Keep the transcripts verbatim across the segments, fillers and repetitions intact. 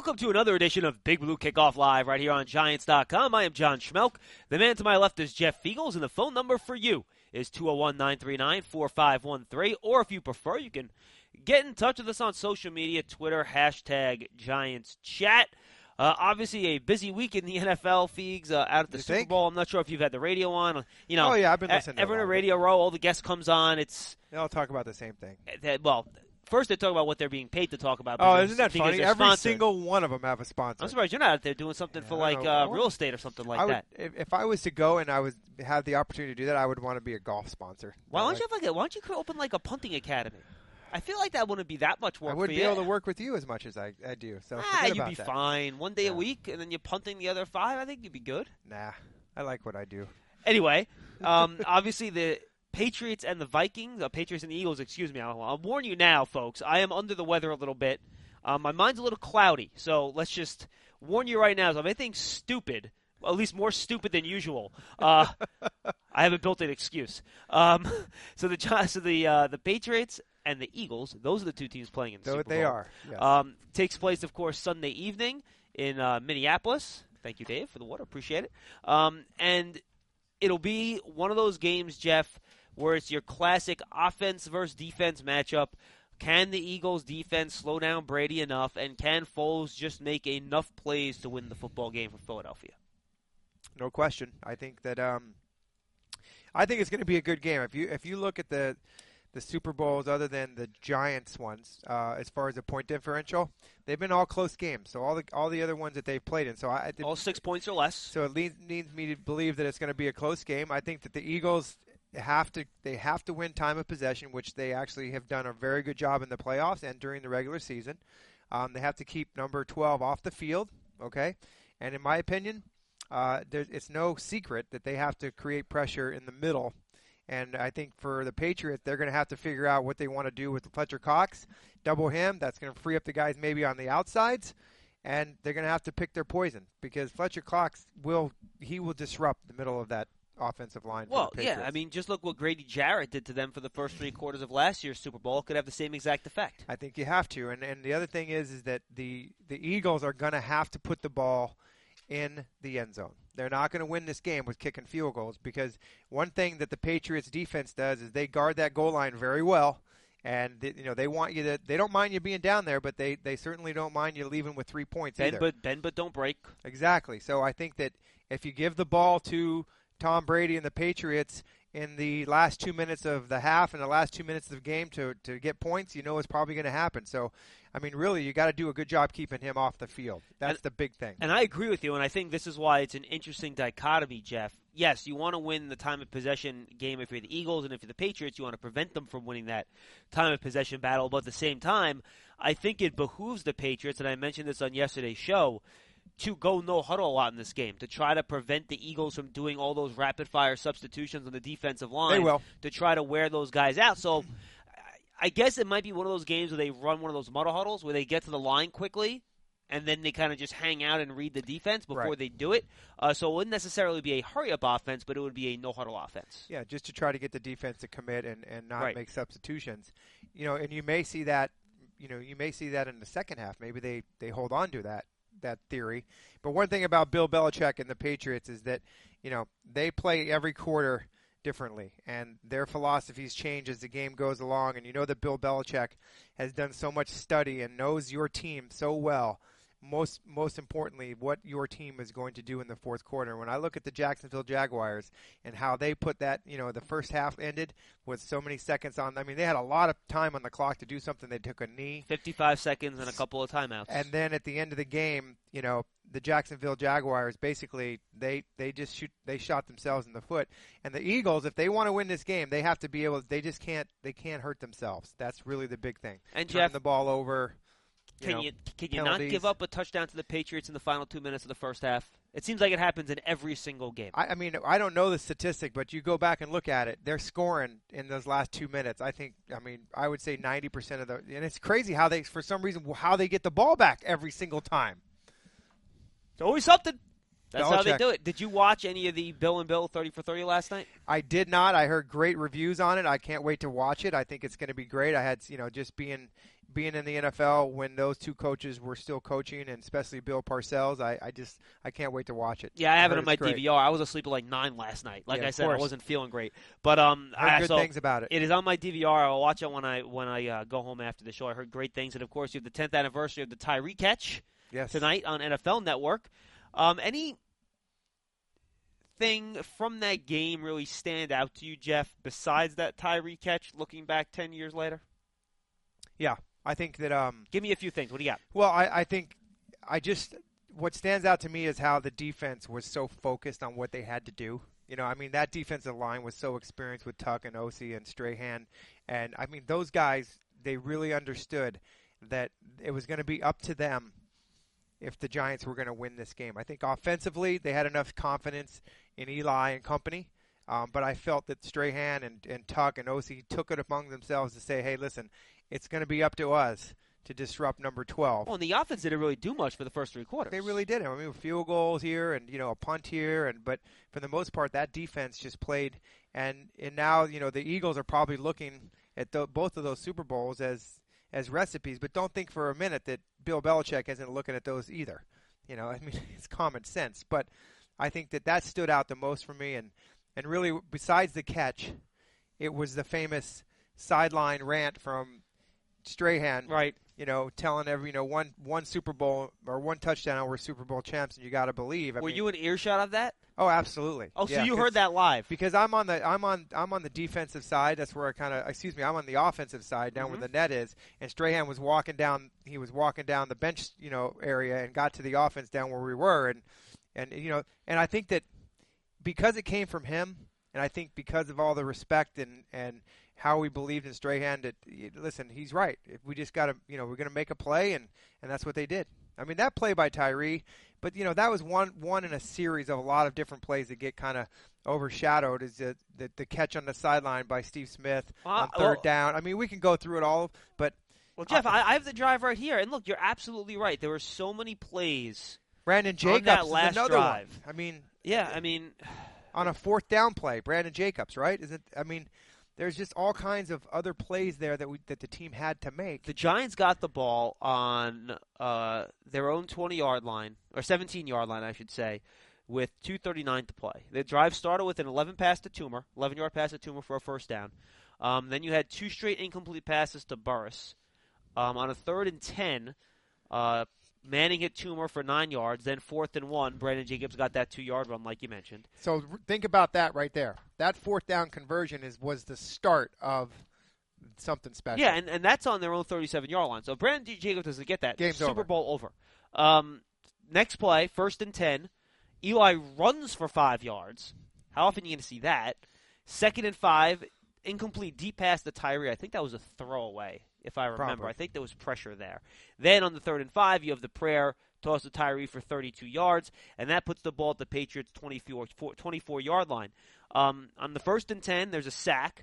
Welcome to another edition of Big Blue Kickoff Live right here on Giants dot com. I am John Schmelk. The man to my left is Jeff Fiegels, and the phone number for you is two oh one, nine three nine, four five one three. Or if you prefer, you can get in touch with us on social media, Twitter, hashtag Giants Chat. Uh, obviously, a busy week in the N F L, Feegs, uh, out at the you Super think? Bowl. I'm not sure if you've had the radio on. You know, oh, yeah, I've been listening to everyone it. in a radio row, all the guests comes on. It's They all talk about the same thing. uh, well, first they talk about what they're being paid to talk about. Oh, because- isn't that because funny? they're Every sponsored. single one of them have a sponsor. I'm surprised you're not out there doing something Yeah, for I like know. uh, real estate or something like I would, that. If, if I was to go and I was have the opportunity to do that, I would want to be a golf sponsor. Why don't Like, you have like a, why don't you cr- open like a punting academy? I feel like that wouldn't be that much work I wouldn't for be you. able to work with you as much as I, I do. So ah, forget you'd about be that. fine. One day a Yeah. week, and then you're punting the other five. I think you'd be good. Nah, I like what I do. Anyway, um, obviously the Patriots and the Vikings, uh, Patriots and the Eagles, excuse me. I'll, I'll warn you now, folks. I am under the weather a little bit. Um, my mind's a little cloudy, so let's just warn you right now. So if anything stupid, well, at least more stupid than usual, uh, I have a built-in excuse. Um, so the Gi- so the uh, the Patriots and the Eagles, those are the two teams playing in the Though Super they Bowl. are. Yes. Um, takes place, of course, Sunday evening in uh, Minneapolis. Thank you, Dave, for the water. Appreciate it. Um, and it'll be one of those games, Jeff, where it's your classic offense versus defense matchup. Can the Eagles' defense slow down Brady enough, and can Foles just make enough plays to win the football game for Philadelphia? No question. I think that um, I think it's going to be a good game. If you if you look at the the Super Bowls, other than the Giants ones, uh, as far as the point differential, they've been all close games. So all the all the other ones that they've played in. So I All six points or less. So it leads, leads me to believe that it's going to be a close game. I think that the Eagles have to they have to win time of possession, which they actually have done a very good job in the playoffs and during the regular season. Um, they have to keep number twelve off the field, okay? And in my opinion, uh, there, it's no secret that they have to create pressure in the middle. And I think for the Patriots, they're going to have to figure out what they want to do with Fletcher Cox. Double him. That's going to free up the guys maybe on the outsides. And they're going to have to pick their poison because Fletcher Cox will he will disrupt the middle of that offensive line. Well, for the yeah, Patriots. I mean, just look what Grady Jarrett did to them for the first three quarters of last year's Super Bowl. It could have the same exact effect. I think you have to. And and the other thing is is that the the Eagles are going to have to put the ball in the end zone. They're not going to win this game with kicking field goals because one thing that the Patriots defense does is they guard that goal line very well. And they, you know they want you to. They don't mind you being down there, but they, they certainly don't mind you leaving with three points Bend either. but bend but don't break. Exactly. So I think that if you give the ball to Tom Brady and the Patriots in the last two minutes of the half and the last two minutes of the game to to get points, you know it's probably going to happen. So, I mean, really, you got to do a good job keeping him off the field. That's And- the big thing. And I agree with you, and I think this is why it's an interesting dichotomy, Jeff. Yes, you want to win the time of possession game if you're the Eagles, and if you're the Patriots, you want to prevent them from winning that time of possession battle. But at the same time, I think it behooves the Patriots, and I mentioned this on yesterday's show, to go no huddle a lot in this game, to try to prevent the Eagles from doing all those rapid-fire substitutions on the defensive line. They will. To try to wear those guys out. So I guess it might be one of those games where they run one of those muddle huddles where they get to the line quickly, and then they kind of just hang out and read the defense before Right. they do it. Uh, so it wouldn't necessarily be a hurry-up offense, but it would be a no-huddle offense. Yeah, just to try to get the defense to commit and, and not Right. make substitutions. You know, and you may see that. You know, you may see that in the second half. Maybe they, they hold on to that that theory. But one thing about Bill Belichick and the Patriots is that, you know, they play every quarter differently, and their philosophies change as the game goes along. And you know that Bill Belichick has done so much study and knows your team so well. Most most importantly, what your team is going to do in the fourth quarter. When I look at the Jacksonville Jaguars and how they put that, you know, the first half ended with so many seconds on. I mean, they had a lot of time on the clock to do something. They took a knee. fifty-five seconds and a couple of timeouts. And then at the end of the game, you know, the Jacksonville Jaguars basically they they just shoot they shot themselves in the foot. And the Eagles, if they want to win this game, they have to be able. They just can't they can't hurt themselves. That's really the big thing. And Turn Jeff, the ball over. You can know, you can you not penalties. give up a touchdown to the Patriots in the final two minutes of the first half? It seems like it happens in every single game. I, I mean, I don't know the statistic, but you go back and look at it. They're scoring in those last two minutes. I think, I mean, I would say ninety percent of the – and it's crazy how they, for some reason, how they get the ball back every single time. It's always something. That's how they Belichick. do it. Did you watch any of the Bill and Bill thirty for thirty last night? I did not. I heard great reviews on it. I can't wait to watch it. I think it's going to be great. I had, you know, just being being in the N F L when those two coaches were still coaching, and especially Bill Parcells, I, I just I can't wait to watch it. Yeah, I have I it on my great. D V R. I was asleep at like nine last night. Like yeah, I said, course. I wasn't feeling great. But um, heard I good so things about it. It is on my D V R. I'll watch it when I when I uh, go home after the show. I heard great things, and of course, you have the tenth anniversary of the Tyree catch yes. tonight on N F L Network. Um, any thing from that game really stand out to you, Jeff, besides that Tyree catch, looking back ten years later? Yeah, I think that um give me a few things. What do you got? Well, I, I think I just what stands out to me is how the defense was so focused on what they had to do. You know, I mean, that defensive line was so experienced with Tuck and Osi and Strahan, and I mean, those guys, they really understood that it was going to be up to them if the Giants were going to win this game. I think offensively, they had enough confidence in Eli and company, um, but I felt that Strahan and, and Tuck and Osi took it among themselves to say, hey, listen, it's going to be up to us to disrupt number twelve. Well, and the offense didn't really do much for the first three quarters. They really didn't. I mean, field goals here and, you know, a punt here, and but for the most part, that defense just played. And, and now, you know, the Eagles are probably looking at the, both of those Super Bowls as as recipes, but don't think for a minute that Bill Belichick isn't looking at those either. You know, I mean, it's common sense. But I think that that stood out the most for me. And, and really, besides the catch, it was the famous sideline rant from Strahan, right? You know, telling every, you know, one one Super Bowl or one touchdown, we're Super Bowl champs, and you got to believe. I Were mean, you in earshot of that? Oh, absolutely. Oh, so yeah, you heard that live? Because I'm on the I'm on I'm on the defensive side. That's where I kind of excuse me. I'm on the offensive side, down mm-hmm. where the net is. And Strahan was walking down. He was walking down the bench, you know, area, and got to the offense down where we were. And and you know, and I think that because it came from him, and I think because of all the respect and and how we believed in Strahan, that listen, he's right. If we just got to, you know, we're going to make a play, and and that's what they did. I mean, that play by Tyree. But, you know, that was one one in a series of a lot of different plays that get kind of overshadowed is the, the, the catch on the sideline by Steve Smith well, on third well, down. I mean, we can go through it all, but... Well, Jeff, I, I have the drive right here. And, look, you're absolutely right. There were so many plays Brandon Jacobs on that last is another drive. one. I mean... Yeah, I mean... On a fourth down play, Brandon Jacobs, right? Is it? I mean... There's just all kinds of other plays there that we, that the team had to make. The Giants got the ball on uh, their own twenty-yard line, or seventeen-yard line, I should say, with two thirty-nine to play. The drive started with an eleven pass to Toomer, eleven-yard pass to Toomer for a first down. Um, then you had two straight incomplete passes to Burris. Um, on a third and ten, uh, Manning hit Toomer for nine yards. Then fourth and one, Brandon Jacobs got that two-yard run, like you mentioned. So think about that right there. That fourth down conversion is was the start of something special. Yeah, and, and that's on their own thirty-seven-yard line. So if Brandon Jacobs doesn't get that, Game's Super over. Bowl over. Um, next play, first and ten. Eli runs for five yards. How often are you going to see that? Second and five, incomplete deep pass to Tyree. I think that was a throwaway, if I remember. Probably. I think there was pressure there. Then on the third and five, you have the prayer toss to Tyree for thirty-two yards, and that puts the ball at the Patriots' twenty-four-yard line. Um, on the first and ten, there's a sack,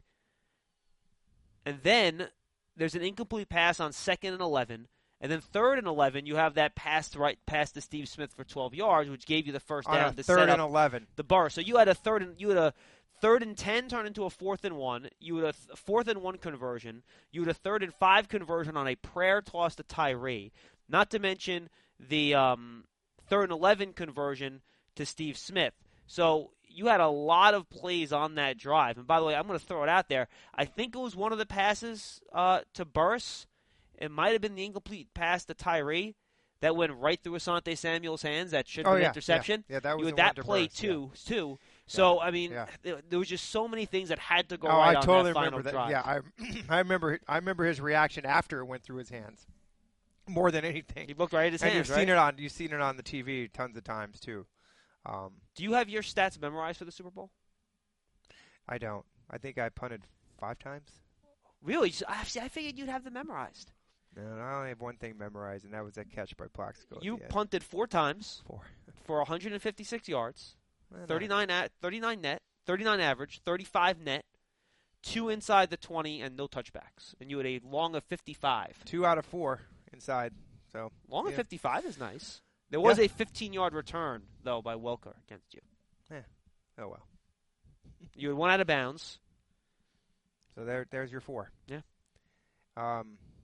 and then there's an incomplete pass on second and eleven, and then third and eleven, you have that pass right past to Steve Smith for twelve yards, which gave you the first on down a to third set and up eleven. the bar. So you had a third and you had a third and ten turn into a fourth and one. You had a th- fourth and one conversion. You had a third and five conversion on a prayer toss to Tyree. Not to mention the um, third and eleven conversion to Steve Smith. So you had a lot of plays on that drive. And by the way, I'm going to throw it out there. I think it was one of the passes uh, to Burris. It might have been the incomplete pass to Tyree that went right through Asante Samuel's hands. That should have Oh, been yeah, an interception. yeah. Yeah, that was you had the one that to play Burris, too, yeah. too. So Yeah, I mean, yeah. there, there was just so many things that had to go Oh, right I on totally that final remember that. drive. Yeah, I, I remember. I remember his reaction after it went through his hands, more than anything. He looked right at his and hands, you've right? seen it on. You've seen it on the T V tons of times too. Um, Do you have your stats memorized for the Super Bowl? I don't. I think I punted five times. Really? I see, I figured you'd have them memorized. No, I only have one thing memorized, and that was that catch by Plaxico. You at the end. punted four times Four. for one hundred fifty-six yards, Well, thirty-nine at thirty-nine net, thirty-nine average, thirty-five net, two inside the twenty, and no touchbacks. And you had a long of fifty-five. Two out of four inside. So Long of yeah. fifty-five is nice. There was Yeah. a fifteen-yard return, though, by Welker against you. Oh well. You had one out of bounds. So there, there's your four. Yeah. Um,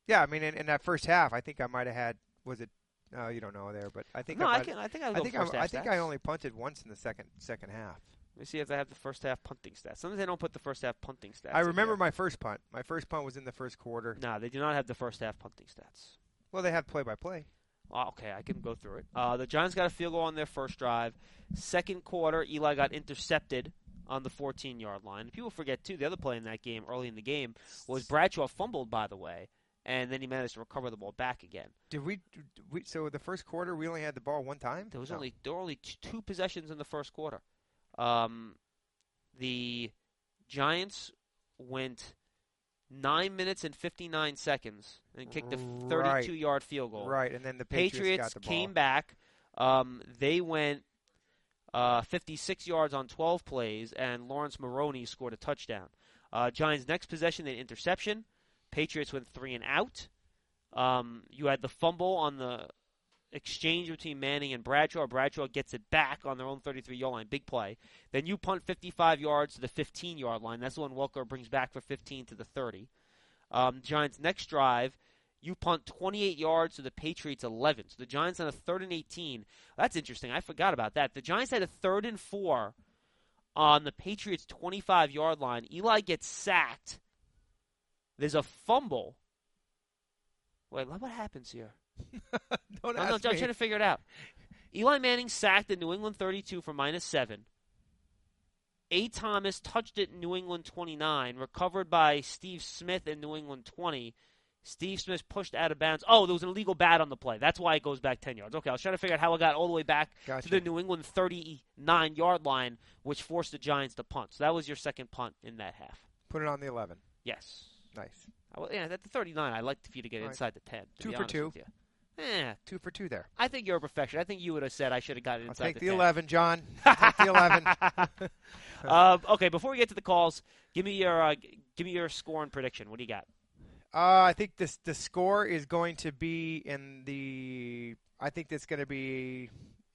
Yeah, I mean, in, in that first half, I think I might have had. Was it? Uh, you don't know there, but I think No, I, I might, can. I think I, I go think first I, half I think stats. I only punted once in the second second half. Let me see if I have the first half punting stats. Sometimes they don't put the first half punting stats. I in remember here. my first punt. My first punt was in the first quarter. No, they do not have the first half punting stats. Well, they have play by play. Oh, okay, I can go through it. Uh, the Giants got a field goal on their first drive. Second quarter, Eli got intercepted on the fourteen-yard line. People forget, too, the other play in that game, early in the game, was Bradshaw fumbled, by the way, and then he managed to recover the ball back again. Did we? Did we so the first quarter, we only had the ball one time? There was No. only there were only t- two possessions in the first quarter. Um, the Giants went nine minutes and fifty-nine seconds and kicked a thirty-two-yard field goal. Right, and then the Patriots, Patriots got the ball. came back. Um, they went uh, fifty-six yards on twelve plays, and Lawrence Maroney scored a touchdown. Uh, Giants' next possession, an interception. Patriots went three and out. Um, you had the fumble on the exchange between Manning and Bradshaw. Bradshaw gets it back on their own thirty-three-yard line. Big play. Then you punt fifty-five yards to the fifteen-yard line. That's the one Welker brings back for fifteen to the thirty. Um, Giants' next drive, you punt twenty-eight yards to the Patriots' eleven. So the Giants on a third and eighteen. That's interesting. I forgot about that. The Giants had a third and four on the Patriots' twenty-five-yard line. Eli gets sacked. There's a fumble. Wait, what happens here? Don't no, ask no, I'm me. trying to figure it out. Eli Manning sacked at New England thirty-two for minus seven. A. Thomas touched it in New England twenty-nine, recovered by Steve Smith in New England twenty. Steve Smith pushed out of bounds. Oh, there was an illegal bat on the play. That's why it goes back ten yards. Okay, I was trying to figure out how it got all the way back Gotcha. to the New England thirty-nine-yard line, which forced the Giants to punt. So that was your second punt in that half. Put it on the eleven. Yes. Nice. I, well, yeah, at the thirty-nine, I'd like for you to get All right. inside the ten. To Two be for honest two. with you. Eh, Two for two there. I think you're a perfection. I think you would have said I should have gotten I'll inside take the the ten. eleven, John. I'll take the eleven. um, okay, before we get to the calls, give me your uh, give me your score and prediction. What do you got? Uh, I think this the score is going to be in the. I think it's going to be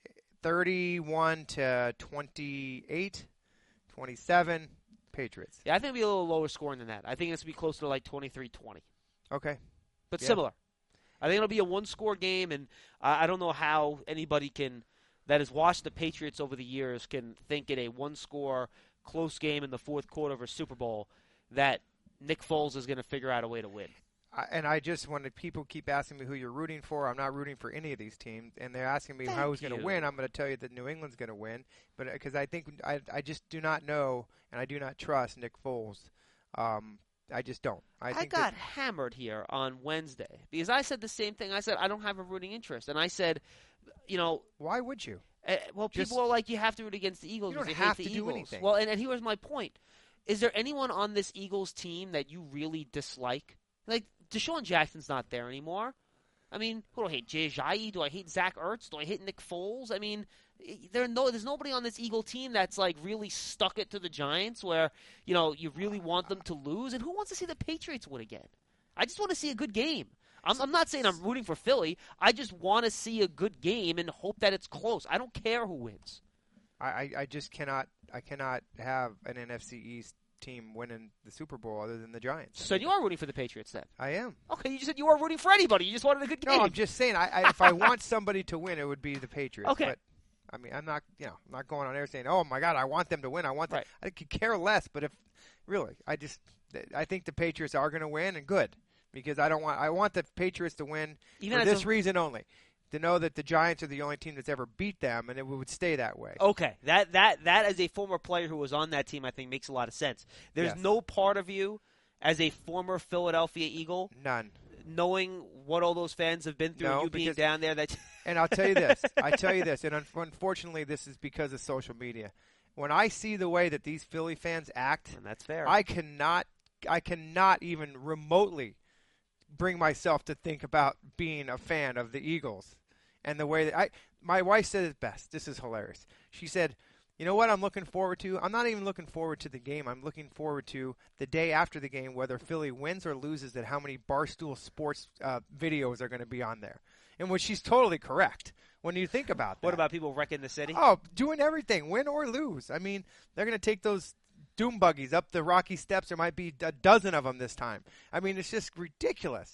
thirty-one to twenty-eight, twenty-seven, Patriots. Yeah, I think it'll be a little lower scoring than that. I think it's going to be closer to like twenty-three twenty. Okay. But Yeah. similar. I think it'll be a one-score game, and I I don't know how anybody can that has watched the Patriots over the years can think in a one-score close game in the fourth quarter of a Super Bowl that Nick Foles is going to figure out a way to win. I, and I just wanted people keep asking me who you're rooting for. I'm not rooting for any of these teams, and they're asking me Thank who's going to you. win. I'm going to tell you that New England's going to win, but because I think I I just do not know and I do not trust Nick Foles. Um, I just don't. I, I, think got that, hammered here on Wednesday because I said the same thing. I said I don't have a rooting interest, and I said, you know, why would you? uh, well, Just- people are like, you have to root against the Eagles You don't because they have hate to the do Eagles. anything. Well, and, and here's my point: is there anyone on this Eagles team that you really dislike? Like Deshaun Jackson's not there anymore. I mean, who do I hate? Jay Ajayi? Do I hate Zach Ertz? Do I hate Nick Foles? I mean, there no, there's nobody on this Eagle team that's like really stuck it to the Giants where, you know, you really want them to lose. And who wants to see the Patriots win again? I just want to see a good game. I'm, I'm not saying I'm rooting for Philly. I just want to see a good game and hope that it's close. I don't care who wins. I, I, I just cannot. I cannot have an N F C East team winning the Super Bowl other than the Giants. So you are rooting for the Patriots then? I am. Okay, you just said you weren't rooting for anybody. You just wanted a good game. No, I'm just saying. I, I if I want somebody to win, it would be the Patriots. Okay. But I mean, I'm not. You know, I'm not going on air saying, "Oh my God, I want them to win. I want them." Right. I could care less. But if really, I just, I think the Patriots are going to win, and good, because I don't want. I want the Patriots to win Even for as this a- reason only. To know that the Giants are the only team that's ever beat them, and it would stay that way. Okay, that that that as a former player who was on that team, I think makes a lot of sense. There's Yes. no part of you as a former Philadelphia Eagle None. knowing what all those fans have been through, No, and you being because- down there. That And I'll tell you this. I tell you this, and un- unfortunately, this is because of social media. When I see the way that these Philly fans act, and that's fair. I cannot, I cannot even remotely bring myself to think about being a fan of the Eagles. And the way that I, my wife said it best. This is hilarious. She said, "You know what I'm looking forward to? I'm not even looking forward to the game. I'm looking forward to the day after the game, whether Philly wins or loses, and how many Barstool Sports uh, videos are going to be on there." In which she's totally correct when you think about that. what about people wrecking the city? Oh, doing everything, win or lose. I mean, they're going to take those doom buggies up the rocky steps. There might be a dozen of them this time. I mean, it's just ridiculous.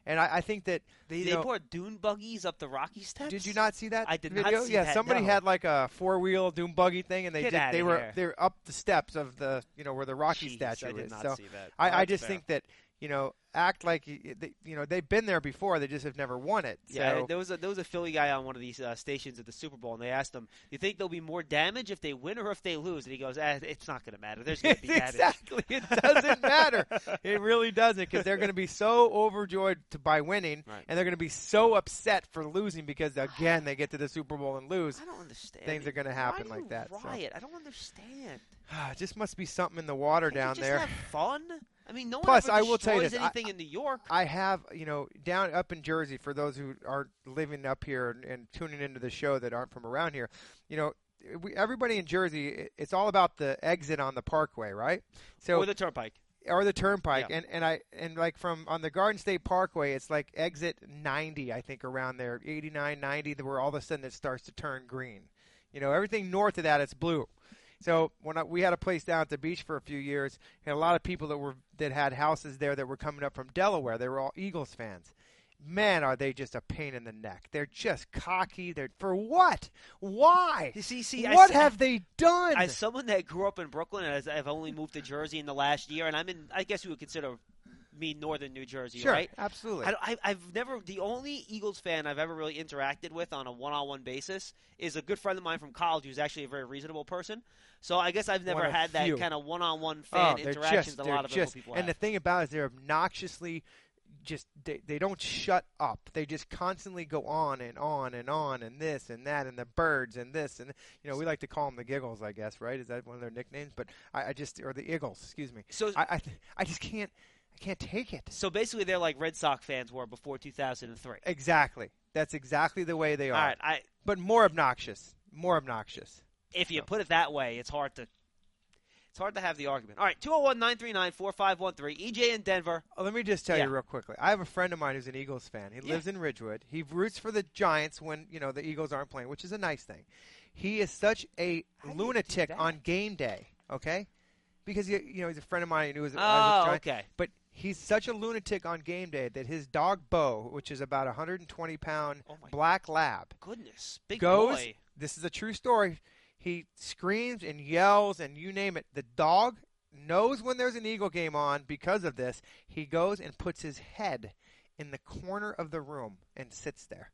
And I, I think that They, you they know, brought dune buggies up the Rocky Steps. did you not see that I did video? not see yeah, that, somebody no. had like a four wheel dune buggy thing, and they Get did, outta they were here. they were up the steps of the you know where the Rocky Jeez, statue I did is. not so see that. I, Oh, I that's just fair. think that you know act like you, they, you know they've been there before. They just have never won it. Yeah, So there was a there was a Philly guy on one of these uh, stations at the Super Bowl, and they asked him, "Do you think there'll be more damage if they win or if they lose?" And he goes, eh, "It's not going to matter. There's going to be damage." exactly, it doesn't matter. It really doesn't because they're going to be so overjoyed to, by winning, Right. and they're going to be so upset for losing because again they get to the Super Bowl and lose. I don't understand. Things are gonna happen Why do like you that, so. Riot. I don't understand. It just must be something in the water Can't you down just there. have fun. I mean, no one Plus, ever I will tell you destroys this, I- anything in New York. I have, you know, down up in Jersey, for those who are living up here and, and tuning into the show that aren't from around here, you know, we, everybody in Jersey, it- it's all about the exit on the Parkway, right? So or the Turnpike. or the Turnpike, Yeah. and and I and like from on the Garden State Parkway, it's like exit ninety, I think, around there, eighty-nine, ninety, where all of a sudden it starts to turn green. You know, everything north of that, it's blue. So when I, we had a place down at the beach for a few years, had a lot of people that were that had houses there that were coming up from Delaware. They were all Eagles fans. Man, are they just a pain in the neck? They're just cocky. They're for what? Why? You see, see, what I, have they done? As someone that grew up in Brooklyn, and as I've only moved to Jersey in the last year, and I'm in, I guess you would consider me northern New Jersey, sure, right? absolutely. I, I, I've never, the only Eagles fan I've ever really interacted with on a one-on-one basis is a good friend of mine from college who's actually a very reasonable person. So I guess I've never One of had that few. kind of one-on-one oh, fan they're interactions just, that a they're lot of just, people and have. the thing about it is they're obnoxiously just they, they don't shut up. They just constantly go on and on and on and this and that and the birds and this and you know we like to call them the Giggles, I guess, right? Is that one of their nicknames? But I, I just or the Eagles, excuse me. So I I, I just can't I can't take it. So basically, they're like Red Sox fans were before two thousand three. Exactly. That's exactly the way they are. All right, I But more obnoxious. More obnoxious. if you So. put it that way, it's hard to it's hard to have the argument. All right, two oh one, nine three nine, four five one three. E J in Denver. Oh, let me just tell Yeah. you real quickly. I have a friend of mine who's an Eagles fan. He Yeah. lives in Ridgewood. He roots for the Giants when you know the Eagles aren't playing, which is a nice thing. He is such a How do you lunatic do that? on game day. Okay, because he, you know he's a friend of mine who was, was a Oh, Giant. okay. But he's such a lunatic on game day that his dog Bo, which is about a one hundred twenty pound Oh, my black lab, Goodness, big goes. boy. This is a true story. He screams and yells and you name it. The dog knows when there's an Eagle game on because of this. He goes and puts his head in the corner of the room and sits there.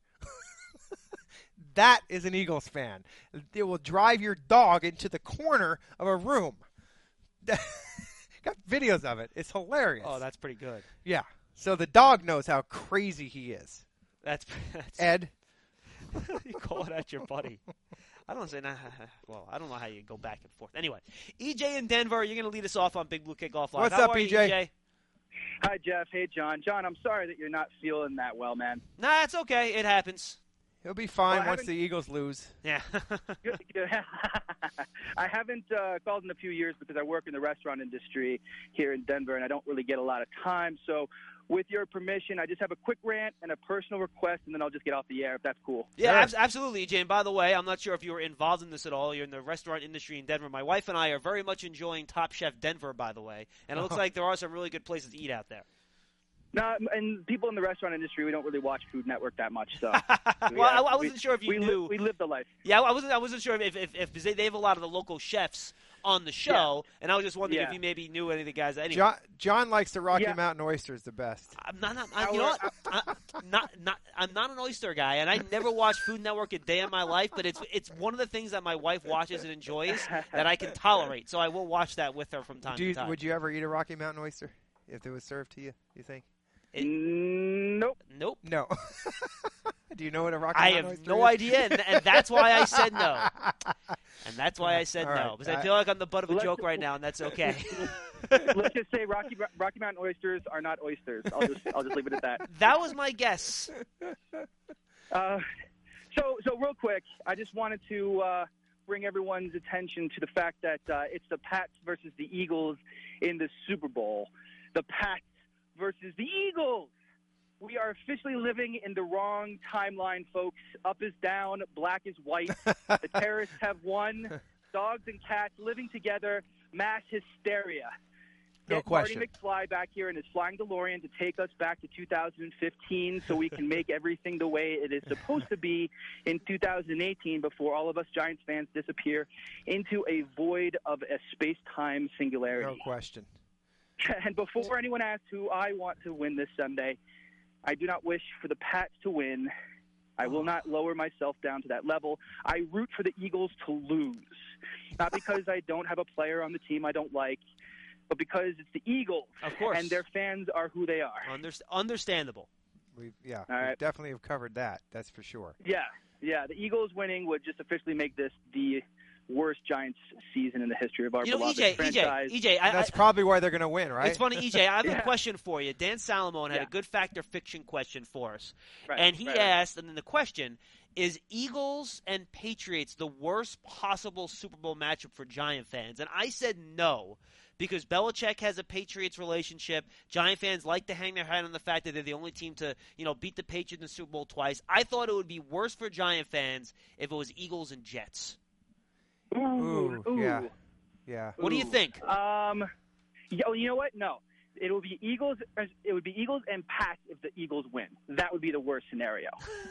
That is an Eagles fan. It will drive your dog into the corner of a room. Got videos of it. It's hilarious. Oh, that's pretty good. Yeah. So the dog knows how crazy he is. That's, that's Ed. you call it out your buddy. I don't say nah, well. I don't know how you go back and forth. Anyway, E J in Denver, you're going to lead us off on Big Blue Kickoff Live. What's How up, are you, E J? E J? Hi, Jeff. Hey, John. John, I'm sorry that you're not feeling that well, man. Nah, it's okay. It happens. He'll be fine Well, I once haven't- the Eagles lose. Yeah. Good- good. I haven't uh, called in a few years because I work in the restaurant industry here in Denver, and I don't really get a lot of time. So, with your permission, I just have a quick rant and a personal request, and then I'll just get off the air if that's cool. Yeah, Sure. abs- absolutely, E J. And by the way, I'm not sure if you were involved in this at all. You're in the restaurant industry in Denver. My wife and I are very much enjoying Top Chef Denver, by the way. And it looks Oh. like there are some really good places to eat out there. No, and people in the restaurant industry, we don't really watch Food Network that much. So, well, Yeah, I, I we- wasn't sure if you we, knew. li- we live the life. Yeah, I wasn't. I wasn't sure if if, if, if they have a lot of the local chefs on the show, and I was just wondering Yeah. if you maybe knew any of the guys. Anyway, John, John likes the Rocky Yeah. Mountain oysters the best. I'm not. not I, you know Our- what? I, not not. I'm not an oyster guy, and I never watched Food Network a day in my life. But it's it's one of the things that my wife watches and enjoys that I can tolerate. So I will watch that with her from time Do you, to time. would you ever eat a Rocky Mountain oyster if it was served to you? You think? It- nope. Nope. No. Do you know what a Rocky I Mountain have oyster no is? idea, and, and that's why I said no. And that's why I said All right. no, because I I- feel like I'm the butt of a Let's- joke right now, and that's okay. Let's just say Rocky Rocky Mountain oysters are not oysters. I'll just I'll just leave it at that. That was my guess. Uh, so, so real quick, I just wanted to uh, bring everyone's attention to the fact that uh, it's the Pats versus the Eagles in the Super Bowl. The Pats versus the Eagles. We are officially living in the wrong timeline, folks. Up is down, black is white. The terrorists have won. Dogs and cats living together, mass hysteria. No get question. Marty McFly back here in his flying DeLorean to take us back to two thousand fifteen so we can make everything the way it is supposed to be in two thousand eighteen before all of us Giants fans disappear into a void of a space-time singularity. No question. And before anyone asks who I want to win this Sunday, I do not wish for the Pats to win. I will not lower myself down to that level. I root for the Eagles to lose. Not because I don't have a player on the team I don't like, but because it's the Eagles. Of course. And their fans are who they are. Under- understandable. We yeah, All we right. definitely have covered that. That's for sure. Yeah, yeah. The Eagles winning would just officially make this the worst Giants season in the history of our You know, beloved E J, franchise. E J, E J, I, That's I, probably why they're going to win, right? It's funny, E J. I have Yeah. a question for you. Dan Salamone had Yeah. a good fact or fiction question for us, Right, and he right. asked, and then the question is: Eagles and Patriots the worst possible Super Bowl matchup for Giant fans? And I said no, because Belichick has a Patriots relationship. Giant fans like to hang their hat on the fact that they're the only team to, you know, beat the Patriots in the Super Bowl twice. I thought it would be worse for Giant fans if it was Eagles and Jets. Ooh, Ooh, ooh. yeah. Yeah. What do you Ooh. think? Um, yeah, oh, you know what? No, it will be Eagles. It would be Eagles and Pats if the Eagles win. That would be the worst scenario.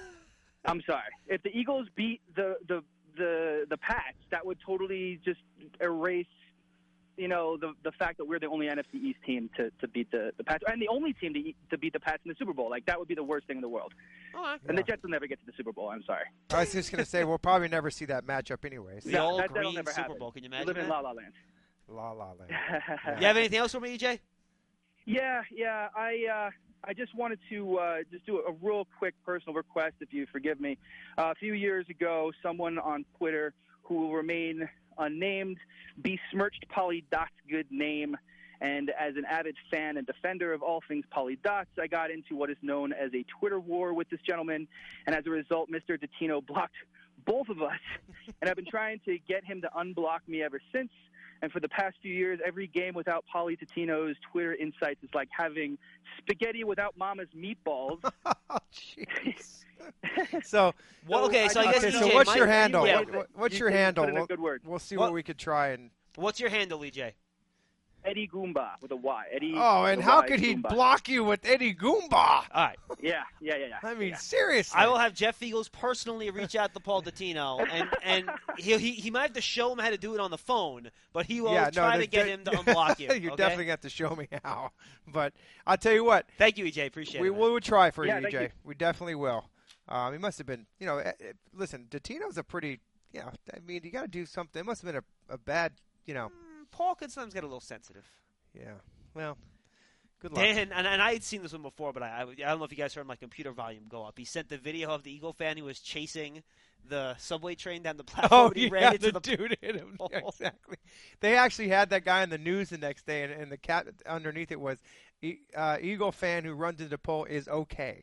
I'm sorry. If the Eagles beat the the the the Pats, that would totally just erase, you know, the the fact that we're the only N F C East team to, to beat the, the Pats, and the only team to eat, to beat the Pats in the Super Bowl. Like, that would be the worst thing in the world. All right. And the Yeah. Jets will never get to the Super Bowl. I'm sorry. I was just going to say we'll probably never see that matchup anyways. The Yeah, all that- that'll green never Super happen. Bowl. Can you We imagine live in that? La La Land. La la land. You have anything else for me, E J? Yeah, yeah. I uh, I just wanted to uh, just do a real quick personal request, if you forgive me. Uh, a few years ago, someone on Twitter who will remain unnamed besmirched Polly Dot's good name. And as an avid fan and defender of all things Polly Dots, I got into what is known as a Twitter war with this gentleman. And as a result, Mister Dottino blocked both of us. And I've been trying to get him to unblock me ever since. And for the past few years, every game without Polly Dottino's Twitter insights is like having spaghetti without Mama's meatballs. Oh, jeez. So, Well, okay, so I I guess okay, E J, so what's my- your handle? yeah. What- what- what's You your can handle? Put in a We'll, good word. we'll see What- what we could try and. What's your handle, E J? Eddie Goomba with a Y. Eddie. Oh, and with a how Y, could he Goomba. block you with Eddie Goomba? All right. Yeah, yeah, yeah, yeah. I mean, yeah. seriously. I will have Jeff Eagles personally reach out to Paul Dottino, and and he, he he might have to show him how to do it on the phone, but he will yeah, no, try the- to get the- him to unblock you. You're okay? definitely going to have to show me how. But I'll tell you what, Thank you, E J. Appreciate we it. we will try for Yeah, you, thank E J. you. We definitely will. Um, he must have been, you know, eh, eh, listen, Dottino's a pretty, you know, I mean, you got to do something. It must have been a, a bad, you know, Mm, Paul can sometimes get a little sensitive. yeah. Well, good luck. Dan, and, and I had seen this one before, but I, I, I don't know if you guys heard my computer volume go up. He sent the video of the Eagle fan who was chasing the subway train down the platform. Oh, and he yeah, ran into the, the dude hit him. pole. Yeah, exactly. They actually had that guy in the news the next day, and, and the cat underneath it was, e, uh, Eagle fan who runs into the pole is okay.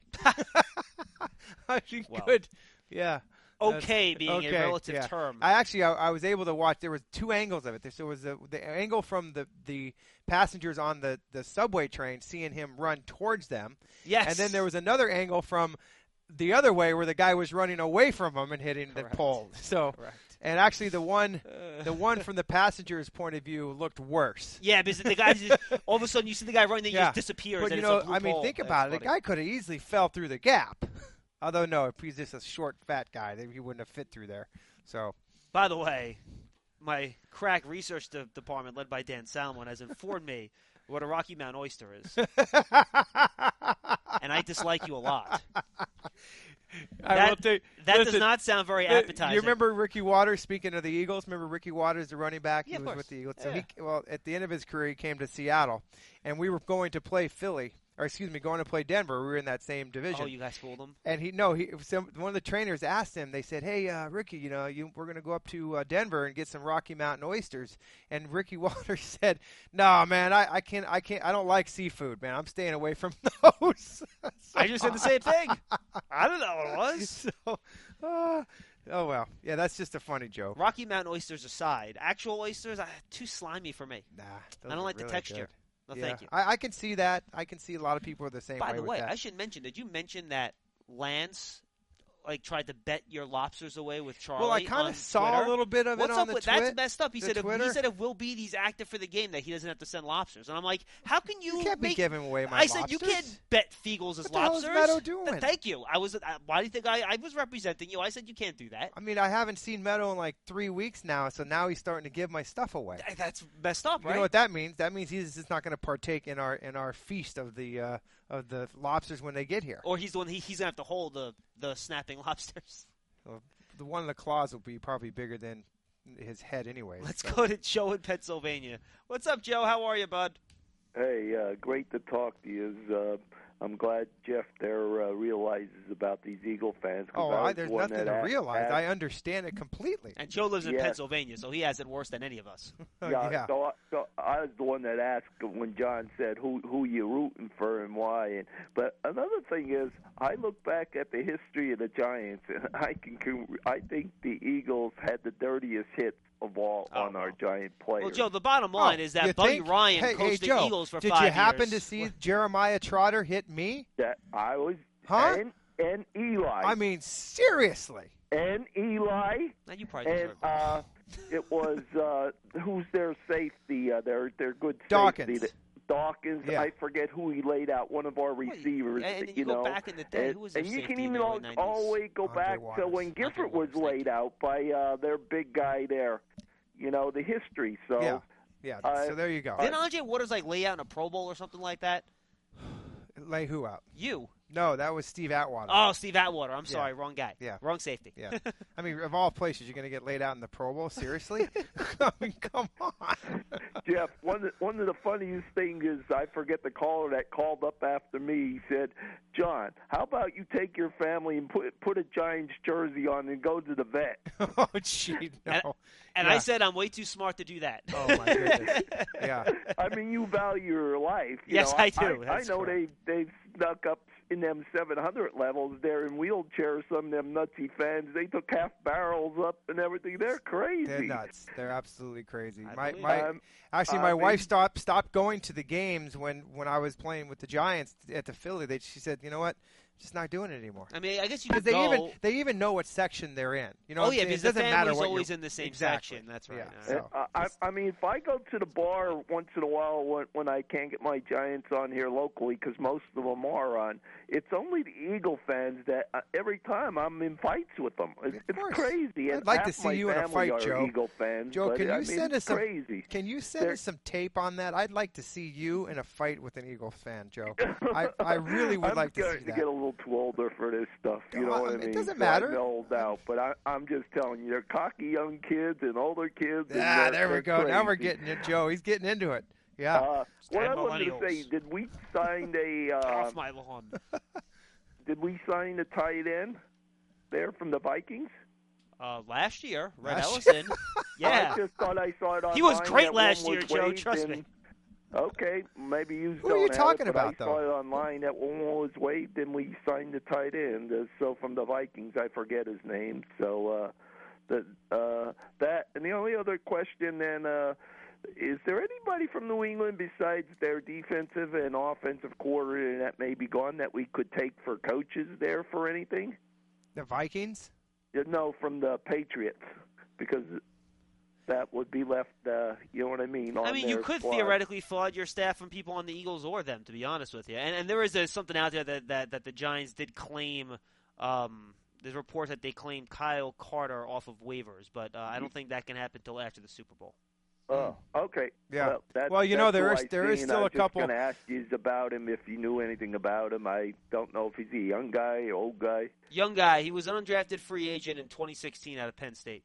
I mean, Well, good. Yeah. That's- okay being okay, a relative yeah. term. I actually, I, I was able to watch. There was two angles of it. There was the, the angle from the, the passengers on the, the subway train seeing him run towards them, yes. and then there was another angle from the other way where the guy was running away from him and hitting Correct. the pole. So, Correct. and actually, the one Uh, the one from the passenger's point of view looked worse. yeah, because the guy just, all of a sudden you see the guy running, then he Yeah. just disappears. But and you it's know, a blue I mean, pole. think That's about it. The funny. guy could have easily fell through the gap. Although no, if he's just a short, fat guy, then he wouldn't have fit through there. So. By the way, my crack research de- department, led by Dan Salmon, has informed me what a Rocky Mountain oyster is, and I dislike you a lot. I That- will tell you, That listen, does not sound very uh, appetizing. You remember Ricky Waters? Speaking of the Eagles, remember Ricky Waters, the running back? Yeah, he of was course. with the Eagles. So Yeah. he, well, at the end of his career, he came to Seattle, and we were going to play Philly, or excuse me, going to play Denver. We were in that same division. Oh, you guys fooled him? And he no, he some, one of the trainers asked him. They said, "Hey, uh, Ricky, you know, you, we're going to go up to uh, Denver and get some Rocky Mountain oysters." And Ricky Waters said, "No, man, I, I can't, I can't, I don't like seafood, man. I'm staying away from those." So- I just said the same thing. I don't know what it was. So, uh, oh well, yeah, that's just a funny joke. Rocky Mountain oysters aside, actual oysters, uh, too slimy for me. Nah, I those don't are like the really texture. good. No, Yeah, thank you. I, I can see that. I can see a lot of people are the same By way the with way, that. I should mention, did you mention that Lance like tried to bet your lobsters away with Charlie. Well, I kind on of saw Twitter. a little bit of What's it on up the with twit, that's messed up. He the said if, Twitter. he said if Will Beatty's active for the game that he doesn't have to send lobsters, and I'm like, how can you? You can't make, be giving away my I said lobsters. you can't bet Fiegels as What the hell lobsters. is Meadow doing? Th- Thank you. I was. Uh, why do you think I, I was representing you? I said you can't do that. I mean, I haven't seen Meadow in like three weeks now, so now he's starting to give my stuff away. Th- That's messed up, right? You know what that means? That means he's just not going to partake in our in our feast of the uh, of the lobsters when they get here. Or he's the one. He, he's gonna have to hold the the snapping lobsters. Well, the one in the claws will be probably bigger than his head anyway. Let's so. go to Joe in Pennsylvania. What's up, Joe? How are you, bud? Hey, uh, great to talk to you. Uh, I'm glad Jeff there uh, realizes about these Eagle fans. 'cause Oh, I I, was there's the one nothing that to asked- realize. asked- I understand it completely. And Joe lives in Yeah. Pennsylvania, so he has it worse than any of us. Yeah, yeah. So, I, so I was the one that asked when John said who who you rooting for and why. And but another thing is, I look back at the history of the Giants, and I can I think the Eagles had the dirtiest hits of all Oh, on our well. Giant players. Well, Joe, the bottom line Oh, is that you Buddy think? Ryan hey, coached hey, the Joe, Eagles for did five you happen years. to see Jeremiah Trotter hit me? that I was Huh? and and Eli I mean, seriously. and Eli. Now, you probably And deserve it. uh, it was uh, who's their safety? Uh, their their good safety. Dawkins. The- Dawkins. Yeah. I forget who he laid out. One of our receivers. and you you go know, back in the day, and, who was their and you safety can in even the all, early nineties? all the way go Andre back to Waters. when Andre Gifford was Waters, thank laid you. out by uh, their big guy there. You know the history. So Yeah. Yeah, Uh, so there you go. Didn't Andre Waters like lay out in a Pro Bowl or something like that? Lay who out? You. No, that was Steve Atwater. Oh, Steve Atwater. I'm Yeah. sorry, wrong guy. Yeah. Wrong safety. Yeah. I mean, of all places, you're going to get laid out in the Pro Bowl? Seriously? I mean, come on. Jeff, one of, one of the funniest things is I forget the caller that called up after me. He said, "John, how about you take your family and put put a Giants jersey on and go to the vet?" Oh, gee, no. And Yeah. I said I'm way too smart to do that. Oh, my goodness. Yeah. I mean, you value your life. You Yes, know, I do. I, That's know correct. they they've snuck up in them seven hundred levels. They're in wheelchairs. Some of them nutsy fans. They took half barrels up and everything. They're crazy. They're nuts. They're absolutely crazy. I my believe my it. Um, actually, I my mean- wife stopped stopped going to the games when, when I was playing with the Giants at the Philly. They, she said, "You know what? Just not doing it anymore." I mean, I guess you Because could they go. even they even know what section they're in. You know, oh what I'm yeah, saying? because It the doesn't matter family's what always you're- in the same Exactly. section. That's right. Yeah, Uh, so- Uh, I, I mean, if I go to the bar once in a while when, when I can't get my Giants on here locally, because most of them are on, it's only the Eagle fans that uh, every time I'm in fights with them. It's, Of it's course. crazy. I'd And like to half see my you in a family fight, are Joe. Eagle fans. Joe, but, can I you mean, send it's us some? crazy. Can you send They're- us some tape on that? I'd like to see you in a fight with an Eagles fan, Joe. I I really would I'm like to starting see to that. get a little too older for this stuff. You No, know I what I mean, it mean? doesn't So matter. I'm old out, but I, I'm just telling you, they're cocky young kids and older kids. and Ah, they're- there we they're go. Now we're crazy. getting it, Joe. He's getting into it. Yeah. Uh, what Stand I wanted to say, millennials. did we sign a Get uh, off my lawn. did we sign a tight end there from the Vikings? Uh, last year, Red Last Ellison. I yeah. just thought I saw it online. He was great that last one year, was Joe, waived trust and- me. Okay, maybe you Who don't are you have talking it, but about, I though? saw it online that one was waived and we signed the tight end. Uh, so from the Vikings, I forget his name. So uh, the uh, that and the only other question then. Uh, Is there anybody from New England besides their defensive and offensive coordinator that may be gone that we could take for coaches there for anything? The Vikings? Uh, No, from the Patriots, because that would be left, uh, you know what I mean, on I mean, you their could squad. theoretically flood your staff from people on the Eagles or them, to be honest with you. And, and there is a, something out there that, that, that the Giants did claim. Um, there's reports that they claimed Kyle Carter off of waivers, but uh, I don't think that can happen until after the Super Bowl. Oh, okay. Yeah. Well, that's, Well, you know, that's there who is- I there is seen. still I a was couple- just going to ask you about him if you knew anything about him. I don't know if he's a young guy, old guy. Young guy. He was an undrafted free agent in twenty sixteen out of Penn State.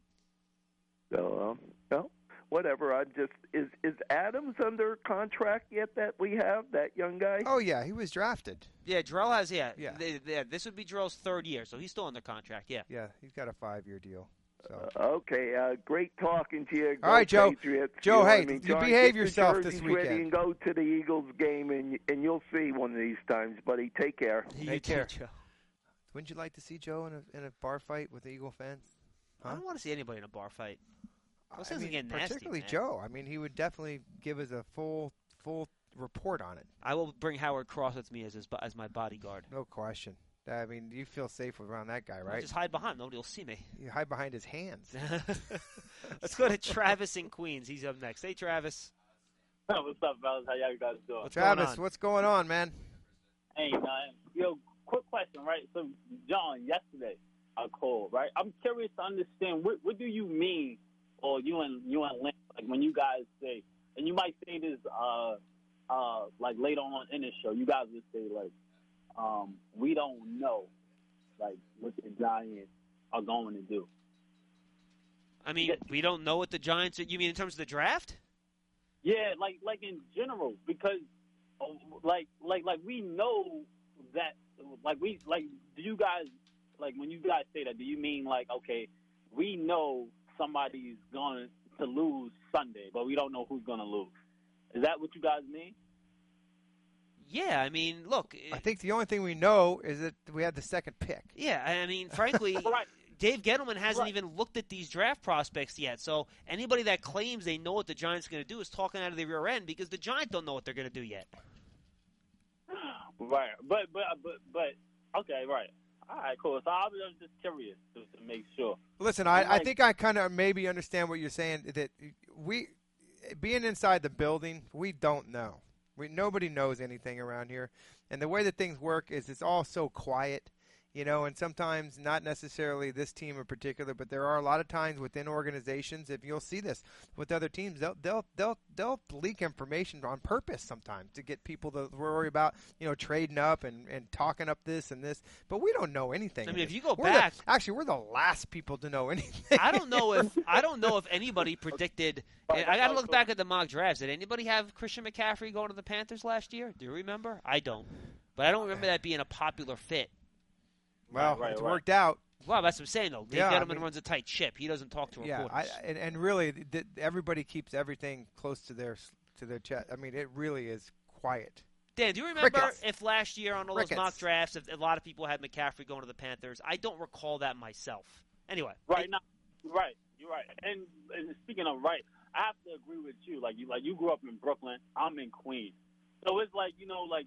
So, um, well, whatever. I just is is Adams under contract yet? That we have that young guy. Oh, yeah. He was drafted. Yeah, Drell has, yeah. Yeah. They, they, this would be Drell's third year, so he's still under contract, yeah. Yeah, he's got a five-year deal. So. Uh, okay, uh, great talking to you. Go All right, Joe. Patriots. Joe, You know what hey, I mean? you John, behave get the yourself jerseys this ready weekend. and go to the Eagles game, and and you'll see one of these times, buddy. Take care. You Take too, care. Joe. Wouldn't you like to see Joe in a in a bar fight with the Eagle fans? I Huh? don't want to see anybody in a bar fight. Those I things mean, get nasty, particularly man. Joe. I mean, he would definitely give us a full full report on it. I will bring Howard Cross with me as his, bo- as my bodyguard. No question. I mean, you feel safe around that guy, right? Just hide behind. Nobody will see me. You hide behind his hands. Let's go to Travis in Queens. He's up next. Hey, Travis. What's up, fellas? How y'all guys doing? What's Travis, going on? what's going on, man? Hey, man. Yo, quick question, right? So, John, yesterday I called, right? I'm curious to understand what what do you mean, or you and you and Lance, like when you guys say, and you might say this, uh, uh, like later on in the show, you guys would say like, um, we don't know, like what the Giants are going to do. I mean, we don't know what the Giants are. You mean in terms of the draft? Yeah, like like in general, because uh, like like like we know that like we like do you guys like when you guys say that, do you mean like, okay, we know somebody's going to lose Sunday, but we don't know who's going to lose? Is that what you guys mean? Yeah, I mean, look. I think the only thing we know is that we had the second pick. Yeah, I mean, frankly, Right. Dave Gettleman hasn't Right. even looked at these draft prospects yet. So anybody that claims they know what the Giants are going to do is talking out of their rear end because the Giants don't know what they're going to do yet. Right, but but but but okay, right. All right, cool. So I was just curious to, to make sure. Listen, I, I'm I like- think I kind of maybe understand what you're saying. That we, being inside the building, we don't know. We nobody knows anything around here, and the way that things work is it's all so quiet, you know. And sometimes not necessarily this team in particular, but there are a lot of times within organizations. If you'll see this with other teams, they'll they'll they'll they'll leak information on purpose sometimes to get people to worry about, you know, trading up and, and talking up this and this. But we don't know anything. I mean, in if this. you go We're the- back- actually, we're the last people to know anything. I don't know if I don't know if anybody predicted. I got to look back at the mock drafts. Did anybody have Christian McCaffrey going to the Panthers last year? Do you remember? I don't, but I don't remember that being a popular fit. Well, Right, right, it's right. worked out. Well, that's what I'm saying, though. Dave Yeah, I Gettleman mean- runs a tight ship. He doesn't talk to Yeah, reporters. I, and, and really, th- everybody keeps everything close to their to their chest. I mean, it really is quiet. Dan, do you remember Crickets. if last year on all those Crickets. mock drafts, if a lot of people had McCaffrey going to the Panthers? I don't recall that myself. Anyway, Right now, right, you're right. And, and speaking of right, I have to agree with you. Like you, like you grew up in Brooklyn. I'm in Queens, so it's like, you know, like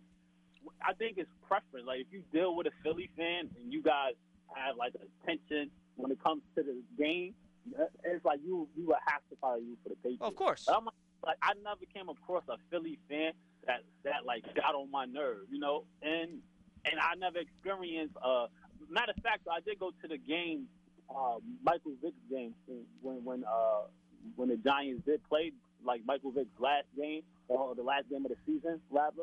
I think it's preference. Like if you deal with a Philly fan and you guys have like a tension when it comes to the game, it's like you you would have to probably root for the Patriots. of course. But I'm like, like I never came across a Philly fan that that like got on my nerve, you know, and and I never experienced. Uh, matter of fact, I did go to the game, uh, Michael Vick's game when when uh, when the Giants did play, like Michael Vick's last game or the last game of the season, rather.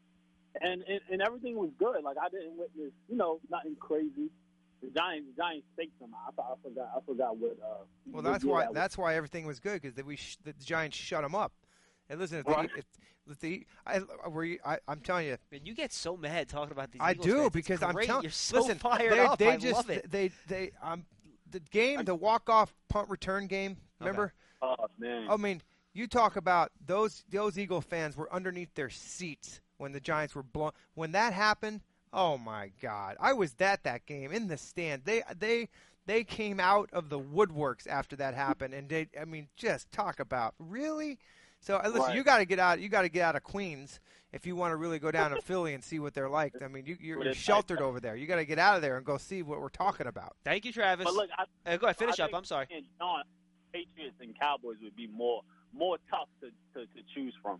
And, and and everything was good. Like I didn't witness, you know, nothing crazy. The Giants, the Giants faked them. I, I forgot. I forgot what. Uh, Well, what that's year why that was. that's why everything was good because we sh- the Giants shut them up. And listen, if, Right. the, if, if the I, were you, I I'm telling you, Man, you get so mad talking about these. I Eagles do fans. It's because I'm great. telling. You're so listen, fired they, up. they I just love it. they they um the game, the walk off punt return game. Remember? Oh man. I mean, you talk about those those Eagle fans were underneath their seats when the Giants were blown. When that happened, oh my God, I was at that game in the stand. They they they came out of the woodworks after that happened, and they, I mean, just talk about really. So uh, listen, Right. you got to get out. You got to get out of Queens if you want to really go down to Philly and see what they're like. I mean, you, you're, What you're it's like. sheltered over there. You got to get out of there and go see what we're talking about. Thank you, Travis. But look, I, Uh, go ahead, finish I up. think- I'm sorry. and John, Patriots and Cowboys would be more more tough to, to, to choose from.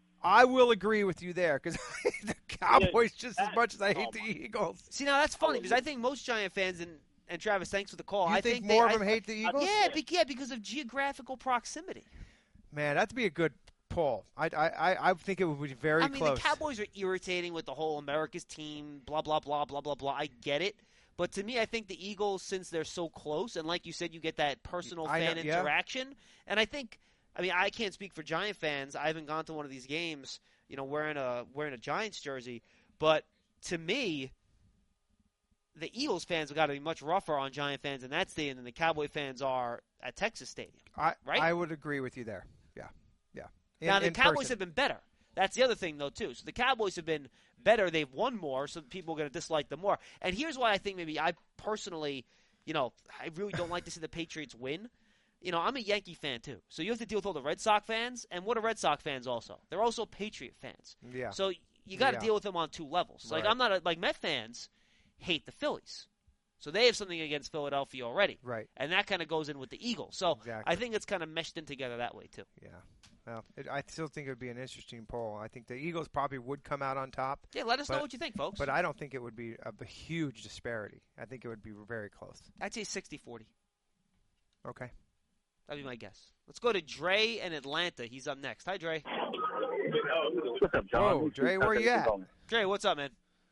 I will agree with you there because the Cowboys just as that- much as I hate oh the my- Eagles. See, now that's funny Oh, because I think most Giant fans and and Travis, thanks for the call. You I think, they- more I- of them hate the Eagles? Yeah, be, yeah, because of geographical proximity. Man, that'd be a good poll. I, I, I, I think it would be very I mean, close. the Cowboys are irritating with the whole America's team, blah, blah, blah, blah, blah, blah. I get it. But to me, I think the Eagles, since they're so close, and like you said, you get that personal I fan know, yeah. interaction. And I think, I mean, I can't speak for Giant fans. I haven't gone to one of these games, you know, wearing a wearing a Giants jersey. But to me, the Eagles fans have got to be much rougher on Giant fans in that stadium than the Cowboy fans are at Texas Stadium. I, right? I would agree with you there. Yeah, yeah. In, now the in Cowboys person. have been better. That's the other thing, though, too. So the Cowboys have been better. They've won more, so people are going to dislike them more. And here's why I think maybe I personally, you know, I really don't like to see the Patriots win. You know, I'm a Yankee fan, too. So you have to deal with all the Red Sox fans. And what are Red Sox fans also? They're also Patriot fans. Yeah. So you got to Yeah. deal with them on two levels. Like, Right. I'm not a, like Met fans hate the Phillies. So they have something against Philadelphia already. Right. And that kind of goes in with the Eagles. So exactly. I think it's kind of meshed in together that way, too. Yeah. Well, it, I still think it would be an interesting poll. I think the Eagles probably would come out on top. Yeah, let us but, know what you think, folks. But I don't think it would be a, a huge disparity. I think it would be very close. I'd say sixty forty. Okay. That'd be my guess. Let's go to Dre in Atlanta. He's up next. Hi, Dre. What's up, John? Whoa, Dre, where you at? Dre, what's up, man?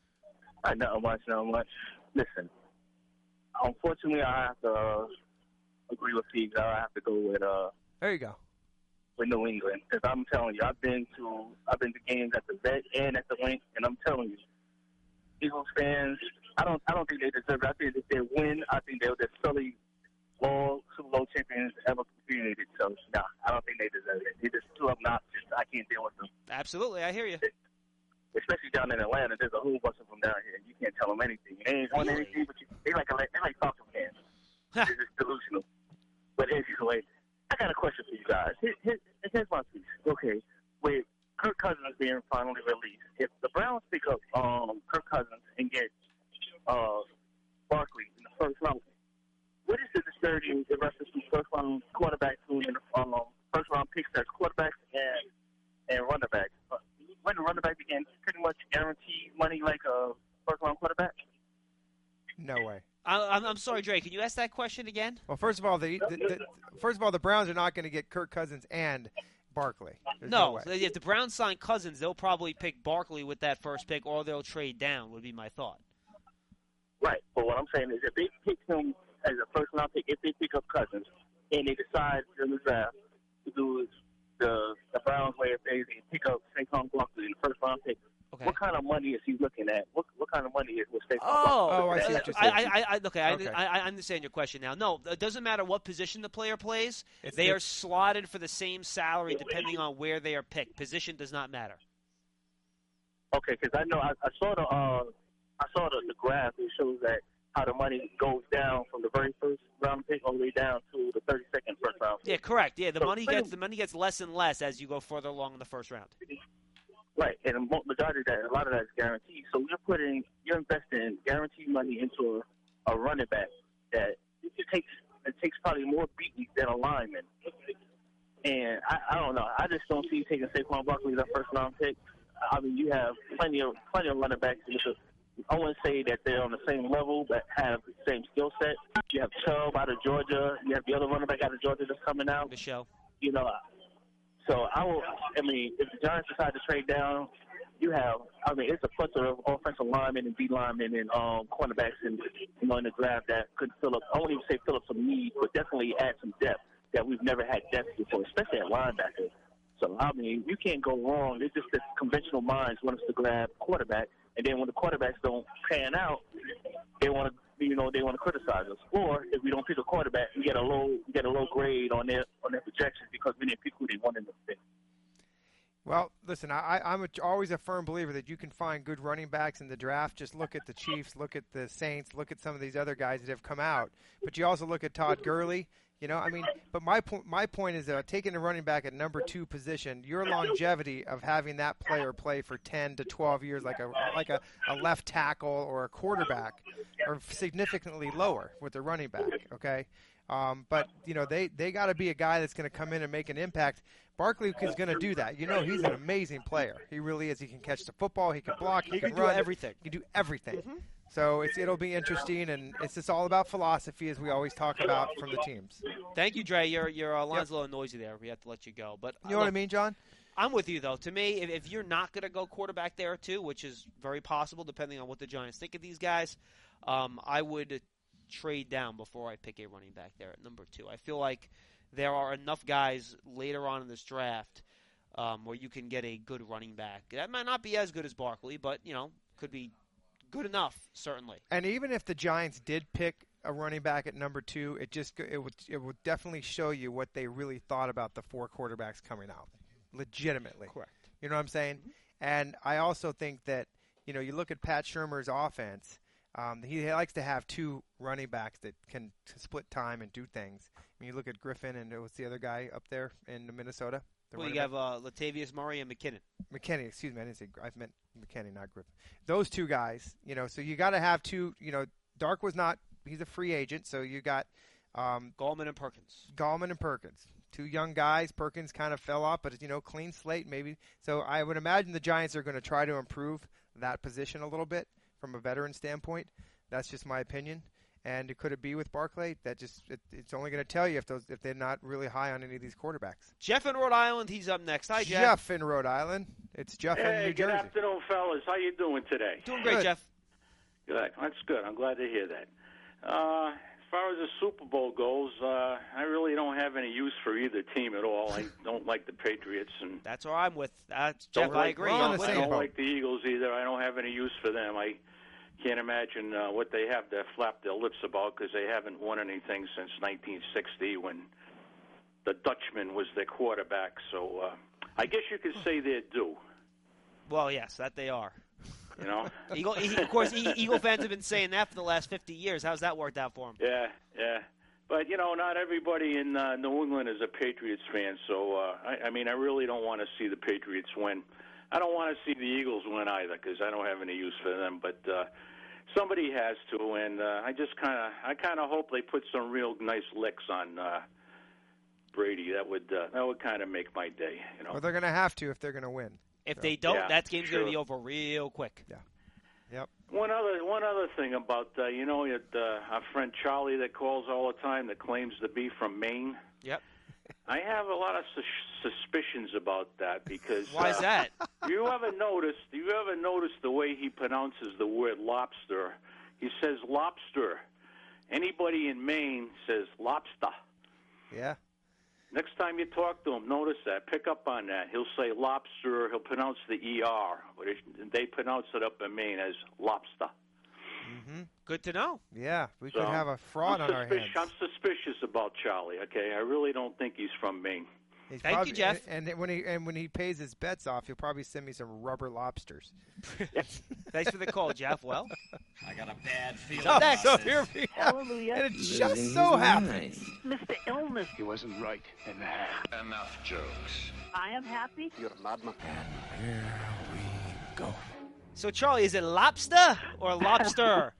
I know much, not much. Listen, unfortunately, I have to uh, agree with Steve. I have to go with uh. There you go. With New England, because I'm telling you, I've been to I've been to games at the Vet and at the Link, and I'm telling you, Eagles fans, I don't I don't think they deserve it. I think if they win, I think they're the Philly all Super Bowl champions ever created. So, nah, I don't think they deserve it. They're just too obnoxious. I can't deal with them. Absolutely, I hear you. Especially down in Atlanta, there's a whole bunch of them down here. You can't tell them anything. They ain't on Really? anything, but you, they like they like Falcon fans. They're just delusional. But anyway, I got a question for you guys. Here, here, here's my piece. Okay, with Kirk Cousins being finally released, if the Browns pick up um, Kirk Cousins and get uh, Barkley in the first round, what is the disparity in reference to first round quarterbacks who in um, first round picks as quarterbacks and and running backs? When the running back begins, pretty much guaranteed money like a first round quarterback? No way. I, I'm, I'm sorry, Dre. Can you ask that question again? Well, first of all, the, the, the first of all, the Browns are not going to get Kirk Cousins and Barkley. There's no, No, way. if the Browns sign Cousins, they'll probably pick Barkley with that first pick, or they'll trade down. Would be my thought. Right, but what I'm saying is if they pick him as a first round pick, if they pick up Cousins, and they decide in the draft to do the the Browns way, if they, they pick up Saquon Barkley in the first round pick, Okay. what kind of money is he looking at? What what kind of money is with Saquon Oh, Barkley? Oh, I see what you're saying. I, I, I, okay, I, Okay. I, I understand your question now. No, it doesn't matter what position the player plays. It's they the- are slotted for the same salary depending on where they are picked. Position does not matter. Okay, because I know I, I saw the uh, I saw the, the graph. It shows that how the money goes down from the very first round pick all the way down to the thirty-second first round pick. Yeah, correct. Yeah, the So money pretty- gets the money gets less and less as you go further along in the first round. Right, and the mo- majority of that, a lot of that is guaranteed. So you're putting, you're investing guaranteed money into a, a running back that it takes it takes probably more beatings than a lineman. And I, I don't know. I just don't see you taking Saquon Barkley as a first round pick. I mean, you have plenty of plenty of running backs. I wouldn't say that they're on the same level, but have the same skill set. You have Chubb out of Georgia. You have the other running back out of Georgia that's coming out. Michelle. You know, so I will. I mean, if the Giants decide to trade down, you have. I mean, it's a plethora of offensive linemen and D linemen and um, cornerbacks, and you know, in the draft that could fill up. I won't even say fill up some need, but definitely add some depth that we've never had depth before, especially at linebacker. So I mean, you can't go wrong. It's just that conventional minds want us to grab quarterback, and then when the quarterbacks don't pan out, they want to, you know, they want to criticize us. Or if we don't pick a quarterback, we get a low, we get a low grade on their on their projections because we didn't pick who they wanted to pick. Well, listen, I, I'm a, always a firm believer that you can find good running backs in the draft. Just look at the Chiefs, look at the Saints, look at some of these other guys that have come out. But you also look at Todd Gurley. You know, I mean, but my point, my point is that taking a running back at number two position, your longevity of having that player play for ten to twelve years, like a like a, a left tackle or a quarterback, are significantly lower with the running back. Okay, um, but you know they they got to be a guy that's going to come in and make an impact. Barkley is going to do that. You know, he's an amazing player. He really is. He can catch the football. He can block. He, He can, can do run. everything. He can do everything. Mm-hmm. So it's, it'll be interesting, and it's just all about philosophy, as we always talk about from the teams. Thank you, Dre. Your your uh, line's a little noisy there. We have to let you go. But You know what I mean, John? I'm with you, though. To me, if, if you're not going to go quarterback there, too, which is very possible depending on what the Giants think of these guys, um, I would trade down before I pick a running back there at number two. I feel like there are enough guys later on in this draft um, where you can get a good running back. That might not be as good as Barkley, but, you know, could be good enough, certainly. And even if the Giants did pick a running back at number two, it just it would it would definitely show you what they really thought about the four quarterbacks coming out, legitimately. Correct. You know what I'm saying? Mm-hmm. And I also think that you know you look at Pat Shurmur's offense. Um, he likes to have two running backs that can split time and do things. I mean, you look at Griffin and what's the other guy up there in Minnesota? The Well, you running have uh, Latavius Murray and McKinnon. back? McKinney, excuse me, I didn't say I meant McKinney, not Griffin. Those two guys, you know, so you got to have two. You know, Dark was not; he's a free agent, so you got um, Gallman and Perkins. Gallman and Perkins, two young guys. Perkins kind of fell off, but you know, clean slate maybe. So I would imagine the Giants are going to try to improve that position a little bit from a veteran standpoint. That's just my opinion. And could it be with Barclay? That just it, it's only going to tell you if those if they're not really high on any of these quarterbacks. Jeff in Rhode Island, he's up next. Hi, Jeff. Jeff in Rhode Island. It's Jeff hey, in New good Jersey. afternoon, fellas. How you doing today? Doing great, Good. Jeff. Good. That's good. I'm glad to hear that. Uh, as far as the Super Bowl goes, uh, I really don't have any use for either team at all. I don't like the Patriots, and That's where I'm with. That's don't Jeff. I like- agree. we're on I'm the with I same you. don't boat. like the Eagles either. I don't have any use for them. I can't imagine uh, what they have to flap their lips about because they haven't won anything since nineteen sixty when the Dutchman was their quarterback. So uh, I guess you could say they're due. Well, yes, that they are. You know? Eagle, e- of course, e- Eagle fans have been saying that for the last fifty years. How's that worked out for them? Yeah, yeah. But, you know, not everybody in uh, New England is a Patriots fan, so, uh, I, I mean, I really don't want to see the Patriots win. I don't want to see the Eagles win either because I don't have any use for them, but uh, somebody has to, and uh, I just kind of I kind of hope they put some real nice licks on uh, Brady. That would uh, that would kind of make my day, you know. Well, they're going to have to if they're going to win. If they don't, Yeah, that game's sure. going to be over real quick. Yep. One other one other thing about uh, you know it, uh, our friend Charlie that calls all the time that claims to be from Maine. Yep. I have a lot of sus- suspicions about that because Why uh, is that? you ever noticed? You ever noticed the way he pronounces the word lobster? He says lobster. Anybody in Maine says lobster. Yeah. Next time you talk to him, notice that. Pick up on that. He'll say lobster. He'll pronounce the E R, but it, they pronounce it up in Maine as lobster. Mm-hmm. Good to know. Yeah. We So, could have a fraud I'm on our suspicious, hands. I'm suspicious about Charlie. Okay, I really don't think he's from Maine. He's Thank you, probably, Jeff. And, and when he and when he pays his bets off, he'll probably send me some rubber lobsters. Thanks for the call, Jeff. Well, I got a bad feeling. So next- so here we go. Hallelujah. And it just so happens. Mister Illness, He wasn't right in that. Enough jokes. I am happy. You're a madman. so Charlie, is it lobster or lobster?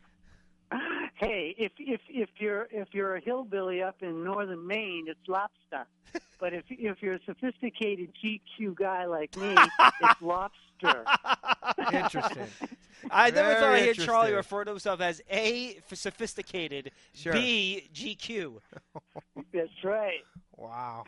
Hey, if if if you're if you're a hillbilly up in northern Maine, it's lobster. But if if you're a sophisticated G Q guy like me, it's lobster. Interesting. I never thought Very I'd hear Charlie interesting. refer to himself as A, for sophisticated, Sure. B, G Q. That's right. Wow.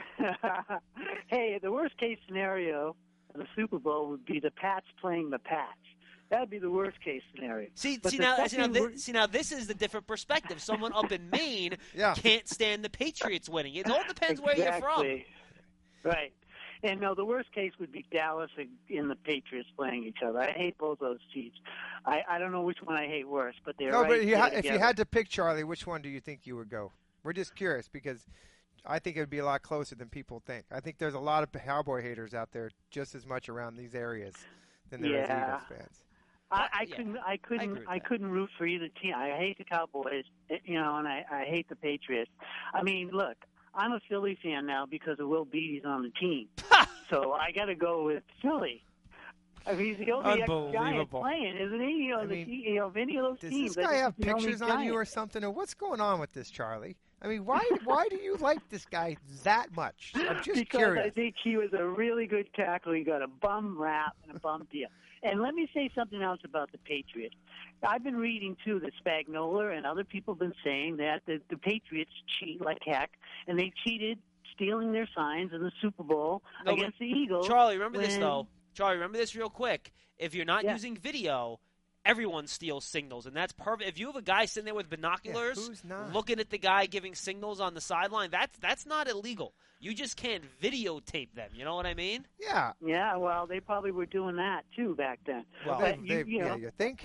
Hey, the worst case scenario of the Super Bowl would be the Pats playing the Pats. That'd be the worst case scenario. See, But see the now, see now, second thi- wor- see now, this is the different perspective. Someone up in Maine Yeah. can't stand the Patriots winning. It all depends where you're from. Exactly. Right. And no, the worst case would be Dallas and and the Patriots playing each other. I hate both those teams. I, I don't know which one I hate worse, but they're No, right but you there ha- if you together. had to pick Charlie, which one do you think you would go? We're just curious because I think it would be a lot closer than people think. I think there's a lot of Cowboy haters out there just as much around these areas than there is Yeah. Eagles fans. I, I Yeah, couldn't. I I couldn't. agree with I, that. couldn't root for either team. I hate the Cowboys, you know, and I, I hate the Patriots. I mean, look, I'm a Philly fan now because of Will Beatty's on the team, so I got to go with Philly. I mean, he's the only ex-Giant Unbelievable. playing, isn't he? You know, I the, mean, te- you know, of any of those Does teams. this I guy think have he's the only pictures on you Giant. or something? Or what's going on with this, Charlie? I mean, why why do you like this guy that much? I'm just because curious. I think he was a really good tackle. He got a bum rap and a bum deal. And let me say something else about the Patriots. I've been reading, too, that Spagnola and other people have been saying that the, the Patriots cheat like heck, and they cheated stealing their signs in the Super Bowl No, but against the Eagles. Charlie, remember this, when- though. Charlie, remember this real quick. If you're not Yeah. using video, everyone steals signals, and that's perfect. If you have a guy sitting there with binoculars Yeah, who's not? looking at the guy giving signals on the sideline, that's that's not illegal. You just can't videotape them. You know what I mean? Yeah. Yeah, well, they probably were doing that, too, back then. Well, They, But you- they- you know- yeah, you think?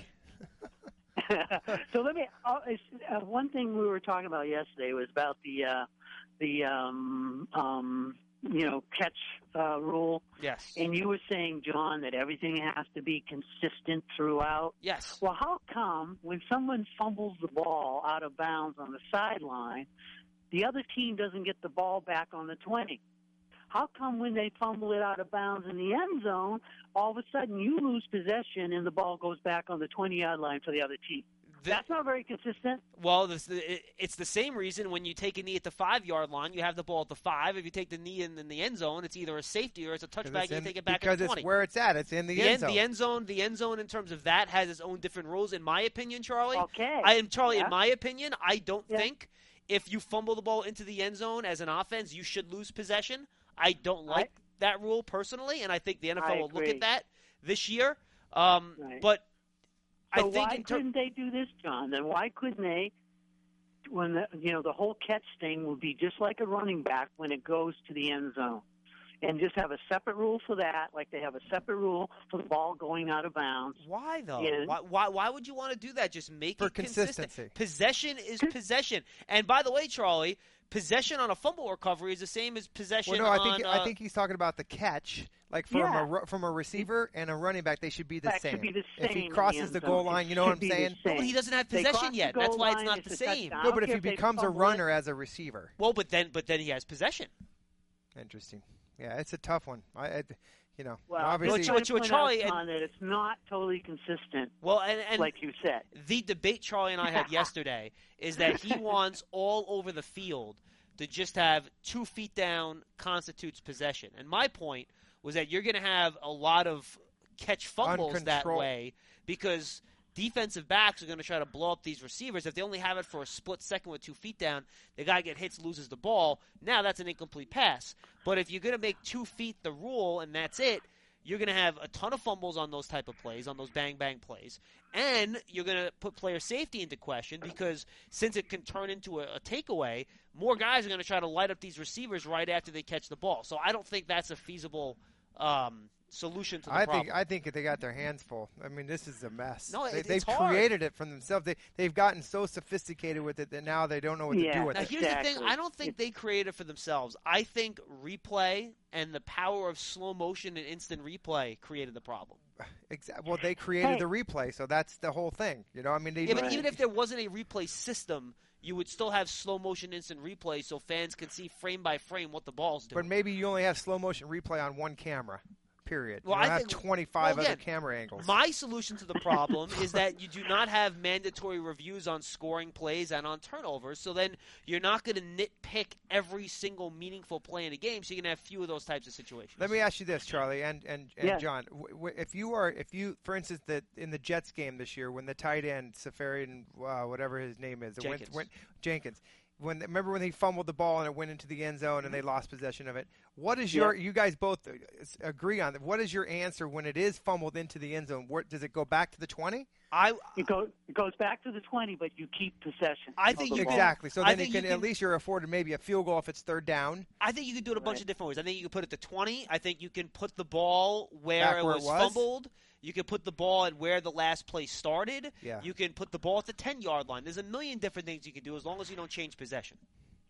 So let me. Uh, it's- uh, one thing we were talking about yesterday was about the uh, the um, um, you know catch uh, rule, Yes. and you were saying, John, that everything has to be consistent throughout. Yes. Well, how come when someone fumbles the ball out of bounds on the sideline, the other team doesn't get the ball back on the twenty? How come when they fumble it out of bounds in the end zone, all of a sudden you lose possession and the ball goes back on the twenty-yard line for the other team? The, That's not very consistent. Well, this, it, it's the same reason when you take a knee at the five-yard line, you have the ball at the five. If you take the knee in, in the end zone, it's either a safety or it's a touchback, and you in, take it back because at the it's twenty. where it's at. It's in the, the end, end zone. The end zone, the end zone in terms of that has its own different rules, in my opinion, Charlie. Okay. I am Charlie. Yeah. In my opinion, I don't Yeah. think if you fumble the ball into the end zone as an offense, you should lose possession. I don't like I, that rule personally, and I think the N F L I will look agree. at that this year. Um, Right. But So I think why in ter- couldn't they do this, John? Then why couldn't they, when the, you know the whole catch thing would be just like a running back when it goes to the end zone, and just have a separate rule for that, like they have a separate rule for the ball going out of bounds. Why though? Yeah. Why, why why would you want to do that? Just make For it consistent. consistency. Possession is possession. And by the way, Charlie, possession on a fumble recovery is the same as possession Well, no, I on think uh, I think he's talking about the catch. Like from Yeah. a ru- from a receiver and a running back, they should be the That same. should be the If same he in the crosses end the zone. goal It line, you know what I'm should be the saying? same. but he doesn't have They possession cross the yet. goal That's why it's line, not it's the a same. touchdown. No, I but don't if he care if they becomes a fumble it. runner as a receiver, Well, but then but then he has possession. interesting. Yeah, it's a tough one. I, I you know, Well, obviously. But I'm what trying you- to Charlie, point out, and- John, that it's not totally consistent, Well, and, and like you said. the debate Charlie and I had yesterday is that he wants all over the field to just have two feet down constitutes possession. And my point was that you're going to have a lot of catch fumbles that Uncontrol- way because defensive backs are going to try to blow up these receivers. If they only have it for a split second with two feet down, the guy gets hits, loses the ball. Now that's an incomplete pass. But if you're going to make two feet the rule and that's it, you're going to have a ton of fumbles on those type of plays, on those bang-bang plays. And you're going to put player safety into question because since it can turn into a, a takeaway, more guys are going to try to light up these receivers right after they catch the ball. So I don't think that's a feasible um, solution to the I problem. think I think they got their hands full. I mean, this is a mess. No, they, it- they've it's hard. created it from themselves. They they've gotten so sophisticated with it that now they don't know what Yeah. to do with Now, it. here's the thing. Exactly. I don't think they created it for themselves. I think replay and the power of slow motion and instant replay created the problem. Exa- well, they created Hey. the replay, so that's the whole thing. You know, I mean, they Yeah, but Right. even if there wasn't a replay system, you would still have slow motion instant replay so fans can see frame by frame what the ball's doing. but maybe you only have slow motion replay on one camera. Period. Well, you don't I have think- twenty-five well, other again, camera angles. My solution to the problem is that you do not have mandatory reviews on scoring plays and on turnovers, so then you're not going to nitpick every single meaningful play in a game, so you're going to have few of those types of situations. Let me ask you this, Charlie and and, and Yeah. John. W- w- if you are, if you, for instance, that in the Jets game this year, when the tight end Safarian, uh, whatever his name is, it went, Jenkins. went Jenkins. When remember when he fumbled the ball and it went into the end zone and they lost possession of it. What is your? You guys both uh, agree on that. What is your answer when it is fumbled into the end zone? Where, does it go back to the twenty? I It goes it goes back to the twenty, but you keep possession. I of think the you ball. Exactly. So I then you think can, you at can- least you're afforded maybe a field goal if it's third down. I think you can do it a bunch Right. of different ways. I think you can put it to twenty. I think you can put the ball where, Back it, where it was was? fumbled. You can put the ball at where the last play started. Yeah. You can put the ball at the ten-yard line. There's a million different things you can do as long as you don't change possession.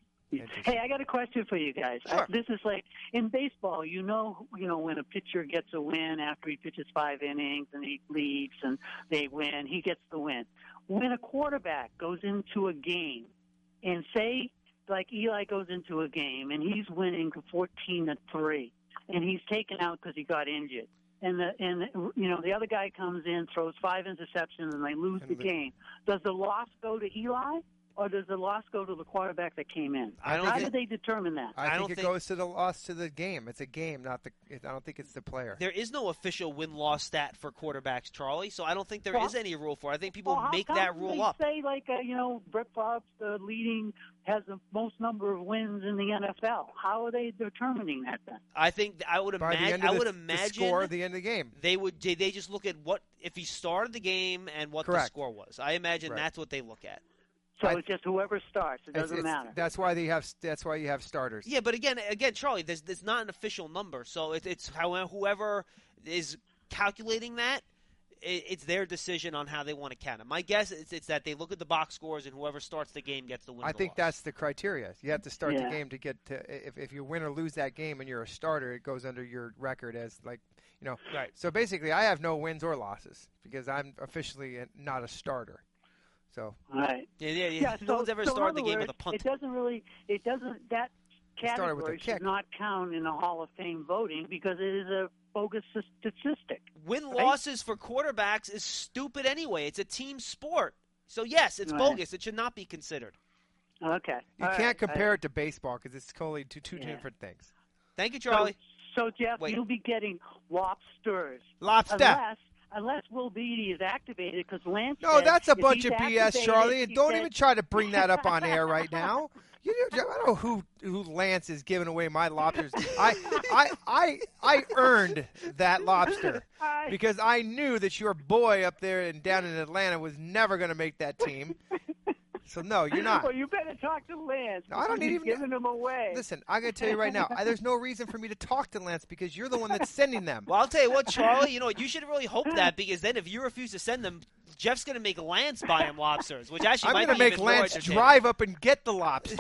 Hey, I got a question for you guys. Sure. I, this is like in baseball. You know, you know when a pitcher gets a win after he pitches five innings and he leads and they win, he gets the win. When a quarterback goes into a game, and say like Eli goes into a game and he's winning fourteen to three, and he's taken out because he got injured, and the and you know the other guy comes in, throws five interceptions, and they lose And the the- game. Does the loss go to Eli? Or does the loss go to the quarterback that came in? I don't How think- do they determine that? I, I think don't it think- goes to the loss to the game. It's a game, not the. It, I don't think it's the player. There is no official win-loss stat for quarterbacks, Charlie, so I don't think there is Well- any rule for it. I think people Well, how make come that rule they up. Say like uh, you know Brett Favre's the leading has the most number of wins in the N F L. How are they determining that then? I think I would By the imagine. end of I the, would the imagine score, the end of the game. they would. They they just look at what if he started the game and what the Correct. score was. I imagine Right. that's what they look at. So I- it's just whoever starts. It It's- doesn't it's- matter. That's why they have. That's why you have starters. Yeah, but again, again, Charlie, there's there's not an official number, so it, it's how whoever is calculating that, it, it's their decision on how they want to count it. My guess is it's that they look at the box scores and whoever starts the game gets the win. I or the think loss. that's the criteria. You have to start Yeah. the game to get to. If if you win or lose that game and you're a starter, it goes under your record as like you know. right. So basically, I have no wins or losses because I'm officially not a starter. So All right. Yeah, yeah, yeah. Yeah. no so, one's ever so in started the other game words, with a punt. It doesn't really. It doesn't. That started with a category should kick. not count in the Hall of Fame voting because it is a bogus statistic. Win right? losses for quarterbacks is stupid anyway. It's a team sport. So, yes, it's Right. bogus. It should not be considered. Okay. You All can't right. compare I- it to baseball because it's totally two, two Yeah. different things. Thank you, Charlie. So, so Jeff, Wait. you'll be getting lobsters. Lobster. Unless, unless Will Beatty is activated because Lance No, said that's a if bunch he's of B S, activated, Charlie. And he don't said- even try to bring that up on air right now. You know, I don't know who who Lance is giving away my lobsters. I I I I earned that lobster I- because I knew that your boy up there and down in Atlanta was never going to make that team. So no, you're not. Well, you better talk to Lance. No, I don't need He's even- giving them away. Listen, I got to tell you right now, I, there's no reason for me to talk to Lance because you're the one that's sending them. Well, I'll tell you what, Charlie, you know, you should really hope that because then if you refuse to send them, Jeff's going to make Lance buy him lobsters, which actually I'm might going to be make even more Lance entertaining. drive up and get the lobster.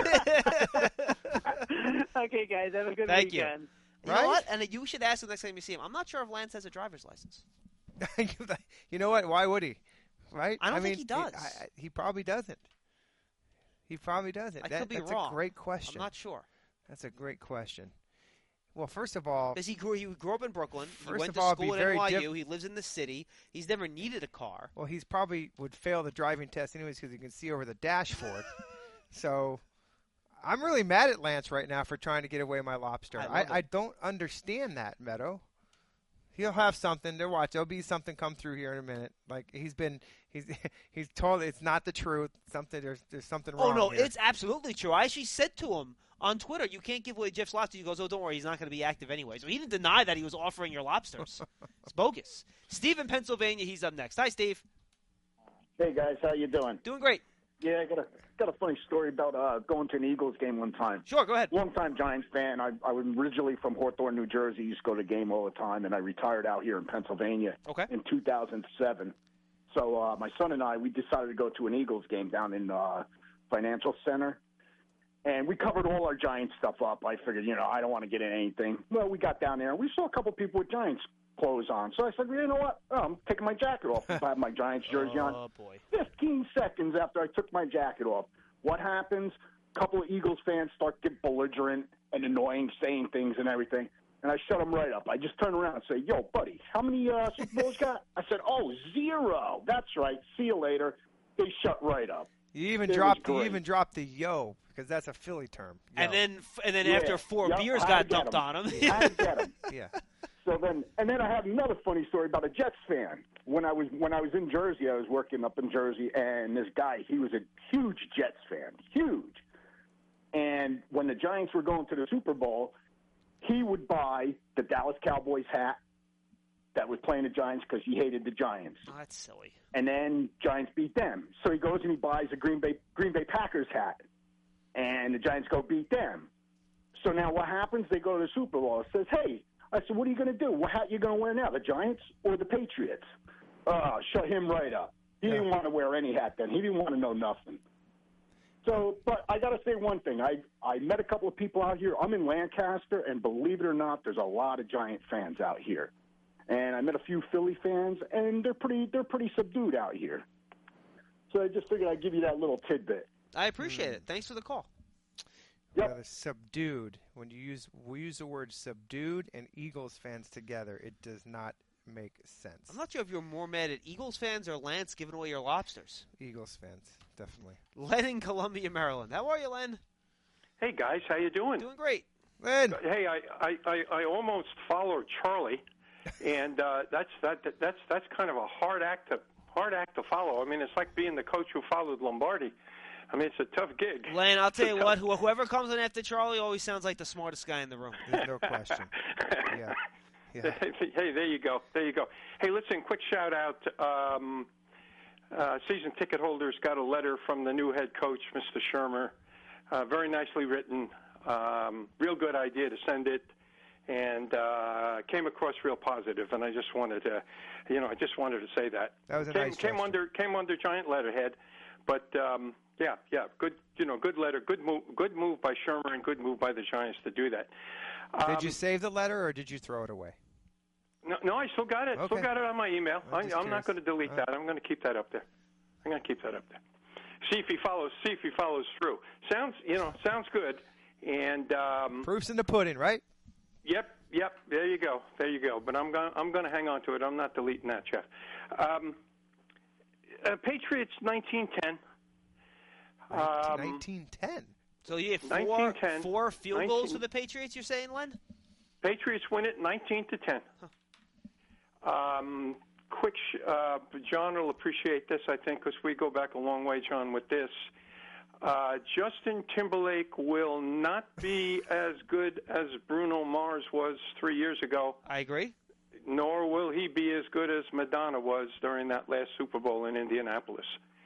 Okay, guys, have a good Thank you. weekend. You Right? know what? And you should ask him next time you see him. I'm not sure if Lance has a driver's license. You know what? Why would he? Right? I don't mean, think he does. I, I, he probably doesn't. He probably doesn't. I That- could be that's wrong. a great question. I'm not sure. That's a great question. Well, first of all, Because he grew, he grew up in Brooklyn. He First went of to all, it'd be school at very N Y U. diff- He lives in the city. He's never needed a car. well, he's probably would fail the driving test anyways because he can see over the dashboard. So, I'm really mad at Lance right now for trying to get away my lobster. I I, love it. I don't understand that, Meadow. He'll have something to watch. There'll be something come through here in a minute. Like he's been, he's he's told it's not the truth. Something there's there's something Oh, wrong. no, here. it's absolutely true. I actually said to him on Twitter, you can't give away Jeff's lobster. He goes, oh, don't worry, he's not going to be active anyway. So he didn't deny that he was offering your lobsters. It's bogus. Steve in Pennsylvania, he's up next. Hi, Steve. Hey guys, how you doing? Doing great. Yeah, I got a got a funny story about uh, going to an Eagles game one time. Sure, go ahead. Long time Giants fan. I I was originally from Hawthorne, New Jersey. Used to go to the game all the time, and I retired out here in Pennsylvania Okay. in two thousand seven. So uh, my son and I, we decided to go to an Eagles game down in uh, Financial Center. And we covered all our Giants stuff up. I figured, you know, I don't want to get in anything. Well, we got down there, and we saw a couple people with Giants clothes on. So I said, well, you know what? Oh, I'm taking my jacket off. I have my Giants jersey on. Oh, boy. fifteen seconds after I took my jacket off, what happens? A couple of Eagles fans start to get belligerent and annoying, saying things and everything. And I shut them right up. I just turn around and say, yo, buddy, how many uh, Super Bowls got? I said, oh, zero. That's right. See you later. They shut right up. You even It dropped was you great. even dropped the yo because that's a Philly term. And Yo. then and then Yeah. after four Yep, beers I got get dumped 'em. on him. I get 'em. yeah. So then, and then I have another funny story about a Jets fan. When I was when I was in Jersey, I was working up in Jersey, and this guy, he was a huge Jets fan, huge. And when the Giants were going to the Super Bowl, he would buy the Dallas Cowboys hat that was playing the Giants because he hated the Giants. Oh, that's silly. And then Giants beat them, so he goes and he buys a Green Bay Green Bay Packers hat, and the Giants go beat them. So now what happens? They go to the Super Bowl. It says, hey. I said, what are you going to do? What hat you going to wear now, the Giants or the Patriots? Uh, shut him right up. He didn't want to wear any hat then. He didn't want to know nothing. So, but I got to say one thing. I I met a couple of people out here. I'm in Lancaster, and believe it or not, there's a lot of Giant fans out here. And I met a few Philly fans, and they're pretty they're pretty subdued out here. So I just figured I'd give you that little tidbit. I appreciate it. Thanks for the call. Yep. Rather subdued. When you use we use the word subdued and Eagles fans together, it does not make sense. I'm not sure if you're more mad at Eagles fans or Lance giving away your lobsters. Eagles fans, definitely. Len in Columbia, Maryland. How are you, Len? Hey guys, how you doing? Doing great. Len. Hey, I I, I, I almost followed Charlie, and uh, that's that, that that's that's kind of a hard act to hard act to follow. I mean, it's like being the coach who followed Lombardi. I mean, it's a tough gig. Len, I'll tell It's a you tough- what, wh- whoever comes in after Charlie always sounds like the smartest guy in the room. There's no question. Yeah. Yeah. Hey, there you go. There you go. Hey, listen, quick shout out. Um, uh, season ticket holders got a letter from the new head coach, Mister Shermer. Uh, very nicely written. Um, real good idea to send it. And uh, came across real positive, and I just wanted to, you know, I just wanted to say that. That was a came, nice came gesture. under came under giant letterhead, but um, yeah, yeah, good, you know, good letter, good move, good move by Shermer, and good move by the Giants to do that. Um, Did you save the letter or did you throw it away? No, no, I still got it. Still Okay. got it on my email. I'm I, just I'm not curious. going to delete All that. I'm going to keep that up there. I'm going to keep that up there. See if he follows. See if he follows through. Sounds, you know, sounds good. And um, proof's in the pudding, right? Yep, yep. There you go, there you go. But I'm going, I'm going to hang on to it. I'm not deleting that, Jeff. Um, uh, Patriots nineteen ten. Um, nineteen ten. So you have four, nineteen ten. four field nineteen goals for the Patriots, you're saying, Len? Patriots win it nineteen to ten. Um, quick, sh- uh, John will appreciate this, I think, because we go back a long way, John, with this. Uh, Justin Timberlake will not be as good as Bruno Mars was three years ago. I agree. Nor will he be as good as Madonna was during that last Super Bowl in Indianapolis.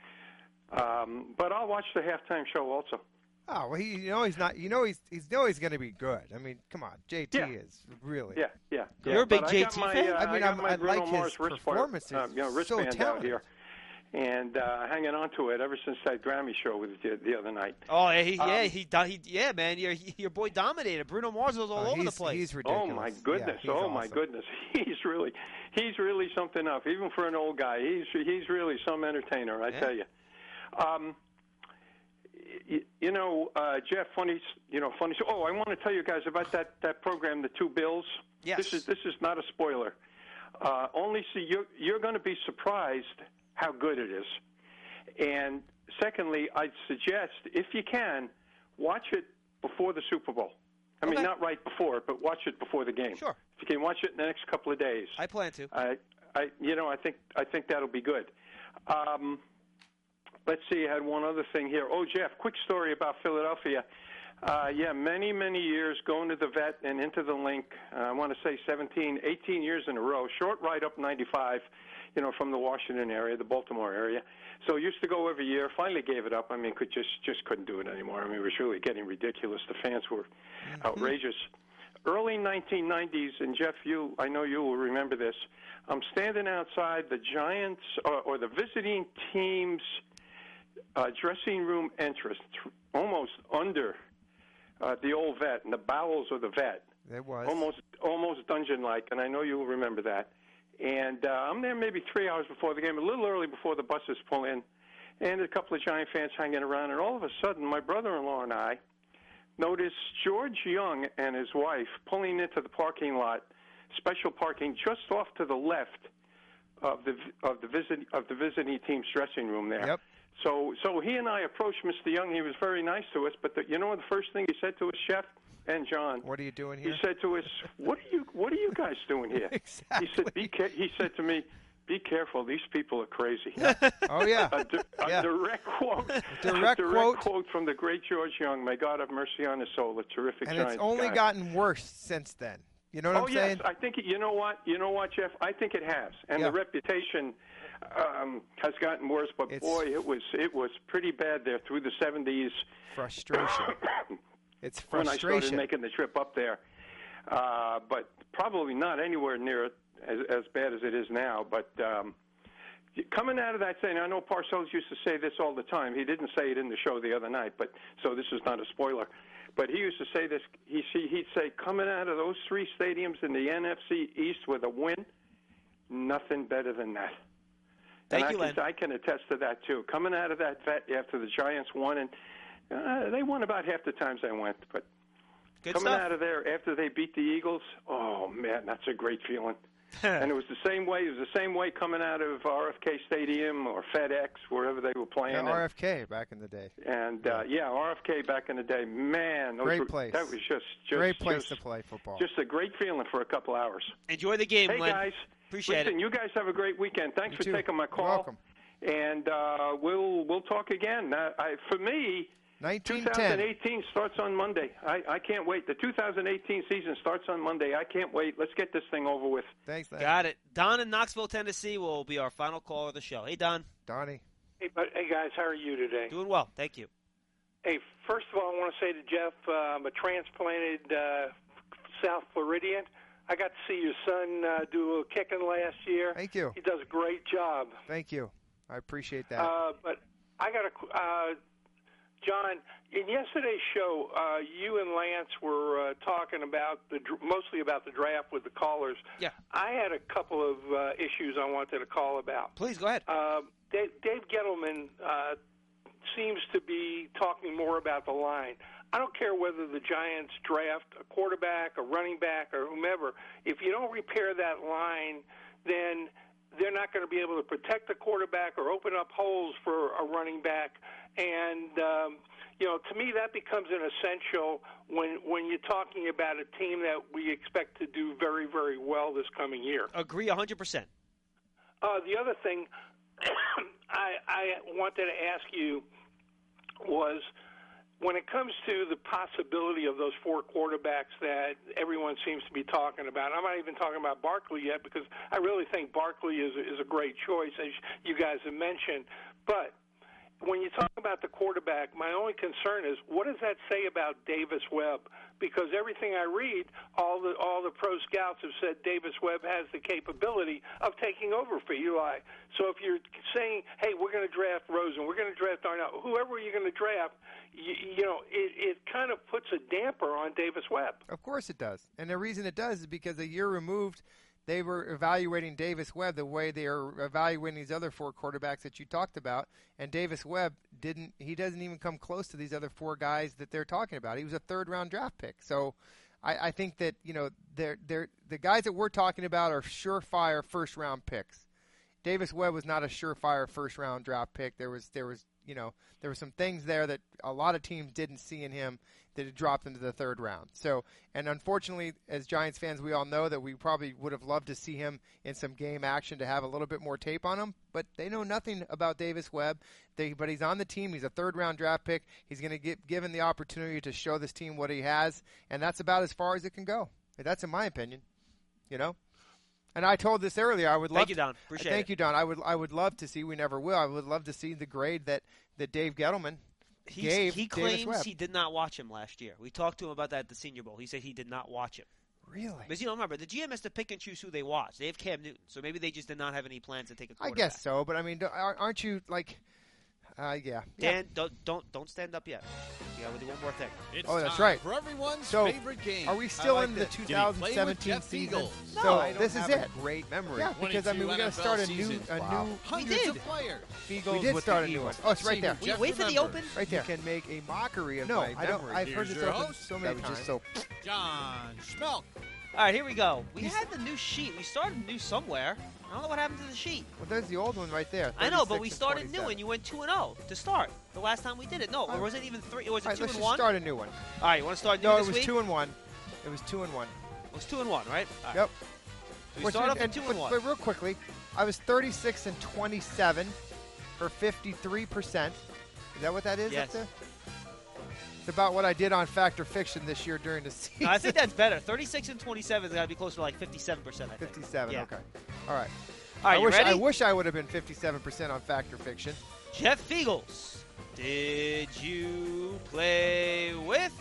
Um, but I'll watch the halftime show also. Oh well, he you know he's not. You know he's he's know he's going to be good. I mean, come on, J T Yeah. is really. Yeah, yeah. You're yeah. a big But J T I got my, fan? Uh, I mean, got I'm- my I Bruno like Mars his wristband, performances. Uh, you know, So wristband out talented. here, and uh, hanging on to it ever since that Grammy show with you the other night. Oh, yeah, he, yeah, Um, he, do- he, yeah, man, your your boy dominated. Bruno Mars was all Oh, over the he's- place. he's ridiculous. Oh my Yeah, goodness! he's oh my awesome. goodness! He's really, he's really something up. Even for an old guy, he's he's really some entertainer. I Yeah. tell you. Um, you, you know, uh, Jeff, funny, you know, funny. Oh, I want to tell you guys about that, that program, the Two Bills. Yes. This is this is not a spoiler. Uh, only see you're you're going to be surprised how good it is. And secondly, I'd suggest if you can watch it before the Super Bowl. I mean, Okay. not right before, but watch it before the game. Sure. If you can watch it in the next couple of days. I plan to. I, I, you know, I think I think that'll be good. Um, let's see. I had one other thing here. Oh, Jeff, quick story about Philadelphia. Uh, yeah, many, many years going to the vet and into the link. Uh, I want to say seventeen, eighteen years in a row. Short ride up ninety-five, you know, from the Washington area, the Baltimore area. So used to go every year. Finally gave it up. I mean, could just just couldn't do it anymore. I mean, it was really getting ridiculous. The fans were outrageous. Early nineteen nineties, and Jeff, you, I know you will remember this. I'm standing outside the Giants or, or the visiting team's uh, dressing room entrance, th- almost under uh, the old vet, in the bowels of the vet. It was almost almost dungeon-like, and I know you will remember that. And uh, I'm there maybe three hours before the game, a little early before the buses pull in, and a couple of Giant fans hanging around. And all of a sudden, my brother-in-law and I noticed George Young and his wife pulling into the parking lot, special parking just off to the left of the of the visit of the visiting team's dressing room there. Yep. So so he and I approached Mister Young. He was very nice to us, but the, you know the first thing he said to us, Chef and John. What are you doing He here? said to us, "What are you What are you guys doing here?" Exactly. He said, "Be ca-, He said to me, "Be careful. These people are crazy." Oh yeah. a, di- a Yeah. direct quote. direct a direct quote. quote from the great George Young. May God have mercy on his soul. A terrific And Giants it's only guy. gotten worse since then. You know what oh I'm yes, saying? I think you know what you know what Jeff. I think it has, and Yeah. the reputation um, has gotten worse. But It's- boy, it was it was pretty bad there through the seventies. Frustration. It's when I started frustration. making the trip up there. Uh, but probably not anywhere near as, as bad as it is now. But um, coming out of that saying, I know Parcells used to say this all the time. He didn't say it in the show the other night, but so this is not a spoiler. But he used to say this. He he'd say, coming out of those three stadiums in the N F C East with a win, nothing better than that. Thank and you, I Len. can, I can attest to that too. Coming out of that vet after the Giants won, and uh, they won about half the times I went, but Good coming stuff. out of there after they beat the Eagles, oh man, that's a great feeling. And it was the same way. It was the same way coming out of R F K Stadium or FedEx, wherever they were playing. Yeah, and, R F K back in the day. and uh, yeah, R F K back in the day. Man, those Great were, place. That was just, just Great place just, to play football. Just a great feeling for a couple hours. Enjoy the game, Hey Len. guys, Appreciate listen, it. you guys have a great weekend. Thanks You for too. taking my You're call. welcome. And uh, we'll we'll talk again. Uh, I, for me, nineteen twenty ten. eighteen starts on Monday. I, I can't wait. The two thousand eighteen season starts on Monday. I can't wait. Let's get this thing over with. Thanks, Len. Got it. Don in Knoxville, Tennessee will be our final call of the show. Hey, Don. Donnie. Hey, but, hey guys, how are you today? Doing well. Thank you. Hey, first of all, I want to say to Jeff, uh, I'm a transplanted uh, South Floridian. I got to see your son uh, do a little kicking last year. Thank you. He does a great job. Thank you. I appreciate that. Uh, but I got a, uh, John, in yesterday's show, uh, you and Lance were uh, talking about the dr- mostly about the draft with the callers. Yeah. I had a couple of uh, issues I wanted to call about. Please go ahead. Uh, Dave, Dave Gettleman uh, seems to be talking more about the line. I don't care whether the Giants draft a quarterback, a running back, or whomever. If you don't repair that line, then they're not going to be able to protect the quarterback or open up holes for a running back. And, um, you know, to me, that becomes an essential when when you're talking about a team that we expect to do very, very well this coming year. Agree one hundred percent. Uh, the other thing I, I wanted to ask you was, when it comes to the possibility of those four quarterbacks that everyone seems to be talking about, I'm not even talking about Barkley yet because I really think Barkley is is a great choice, as you guys have mentioned. But when you talk about the quarterback, my only concern is, what does that say about Davis Webb? Because everything I read, all the all the pro scouts have said Davis Webb has the capability of taking over for Eli. So if you're saying, hey, we're going to draft Rosen, we're going to draft Darnell, whoever you're going to draft, you, you know, it, it kind of puts a damper on Davis Webb. Of course it does. And the reason it does is because a year removed, they were evaluating Davis Webb the way they are evaluating these other four quarterbacks that you talked about. And Davis Webb didn't, he doesn't even come close to these other four guys that they're talking about. He was a third round draft pick. So I, I think that, you know, they're, they're, the guys that we're talking about are surefire first round picks. Davis Webb was not a surefire first round draft pick. There was, there was, you know, there were some things there that a lot of teams didn't see in him that had dropped into the third round. So, and unfortunately, as Giants fans, we all know that we probably would have loved to see him in some game action to have a little bit more tape on him, but they know nothing about Davis Webb. They, but he's on the team. He's a third round draft pick. He's going to get given the opportunity to show this team what he has, and that's about as far as it can go. That's in my opinion, you know? And I told this earlier. I would love. Thank you, Don. Appreciate to, Thank it. you, Don. I would. I would love to see. We never will. I would love to see the grade that, that Dave Gettleman He's, gave. He Davis claims Webb. he did not watch him last year. We talked to him about that at the Senior Bowl. He said he did not watch him. Really? Because you don't remember, the G M has to pick and choose who they watch. They have Cam Newton, so maybe they just did not have any plans to take a I quarterback. guess so, but I mean, don't- aren't you like? Uh, yeah. Dan, yeah. don't don't don't stand up yet. Yeah, we'll do one more thing. It's Oh, that's time right. for everyone's So, favorite game. Are we still I like in the this. Did he twenty play with seventeen Jeff season? Eagles? No, so I this is have it. a great memory. Yeah, because I mean, we're going to start a new, seasons. a Wow. new. Hundreds We did. of players. We did start a new one. Oh, it's right there. We wait for the open. Right there. You can make a mockery of No, my I don't. memory. I've heard Here's this your open host. so many That was times. just so. John Schmelk. All right, here we go. We had the new sheet. We started new somewhere. I don't know what happened to the sheet. Well, there's the old one right there. I know, but we thirty-six and started new, twenty-seven. and you went two and zero to start. The last time we did it, no, or was it even three? Or was it All right, two let's and just one? start a new one. All right, you want to start new No, this it was week? two and one. It was two and one. It was two and one, right? All right. Yep. So we Which start is- off with and- two but, and one. But real quickly, I was thirty-six and twenty-seven for fifty-three percent. Is that what that is? Yes. Up there? It's about what I did on Fact or Fiction this year during the season. No, I think that's better. thirty-six and twenty-seven has got to be closer to like fifty-seven percent, I think. fifty-seven. Yeah. Okay. All right. All right, I you wish ready? I wish I would have been fifty-seven percent on Fact or Fiction. Jeff Fiegels, did you play with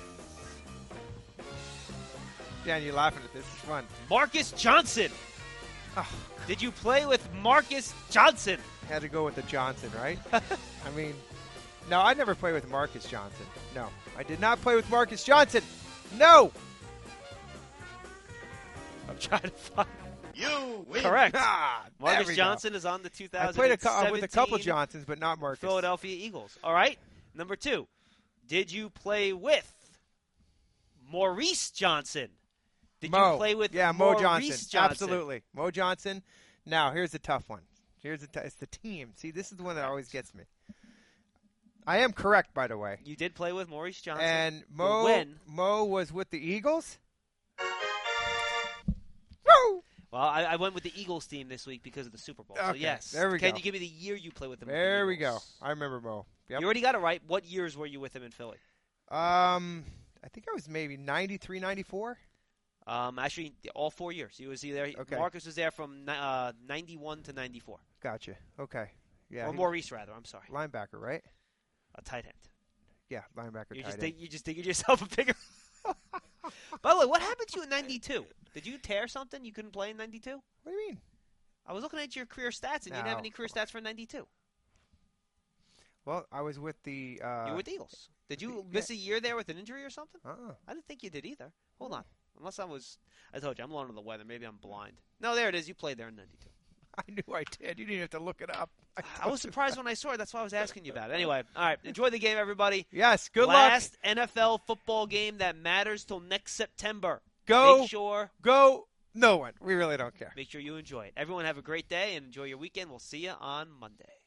Dan, you're laughing at this. It's fun. Marcus Johnson? Oh, Did you play with Marcus Johnson? had to go with the Johnson, right? I mean, no, I never played with Marcus Johnson. No, I did not play with Marcus Johnson. No. I'm trying to find. You win. Correct. Ah, there Marcus we go. Johnson is on the two I thousand played a seventeen cou- with a couple Johnsons, but not Marcus. Philadelphia Eagles. All right. Number two. Did you play with Maurice Johnson? Did Mo. you play with yeah, Mo Maurice Johnson. Johnson? Absolutely. Mo Johnson. Now, here's the tough one. Here's the t- it's the team. See, this is the one that always gets me. I am correct, by the way. You did play with Maurice Johnson. And But Mo when? Mo was with the Eagles. Woo! Well, I, I went with the Eagles team this week because of the Super Bowl. So Okay, yes. there we Can go. you give me the year you played with him? with the There we go. Eagles? I remember Mo. Yep. You already got it right. What years were you with him in Philly? Um, I think I was maybe ninety-three, ninety-four. Um, actually, all four years. He was there. Okay. Marcus was there from ni- uh, ninety-one to ninety-four. Gotcha. Okay. Yeah. or he- Maurice, rather. I'm sorry. Linebacker, right? A tight end. Yeah, linebacker. You tight just end. dig, you just digging yourself a bigger. By the way, what happened to you in ninety-two? Did you tear something? You couldn't play in ninety-two? What do you mean? I was looking at your career stats, and you didn't have No, any career stats for ninety-two. Well, I was with the. Uh, you were with the Eagles. Did you yeah. miss a year there with an injury or something? Uh-uh. I didn't think you did either. Hold on. Unless I was, I told you, I'm a little under the weather. Maybe I'm blind. No, there it is. You played there in ninety-two. I knew I did. You didn't have to look it up. I, I was surprised when I saw it. That's why I was asking you about it. Anyway, all right. Enjoy the game, everybody. Yes, good Last luck. N F L football game that matters till next September. Go. Make sure. Go. No one. We really don't care. Make sure you enjoy it. Everyone have a great day and enjoy your weekend. We'll see you on Monday.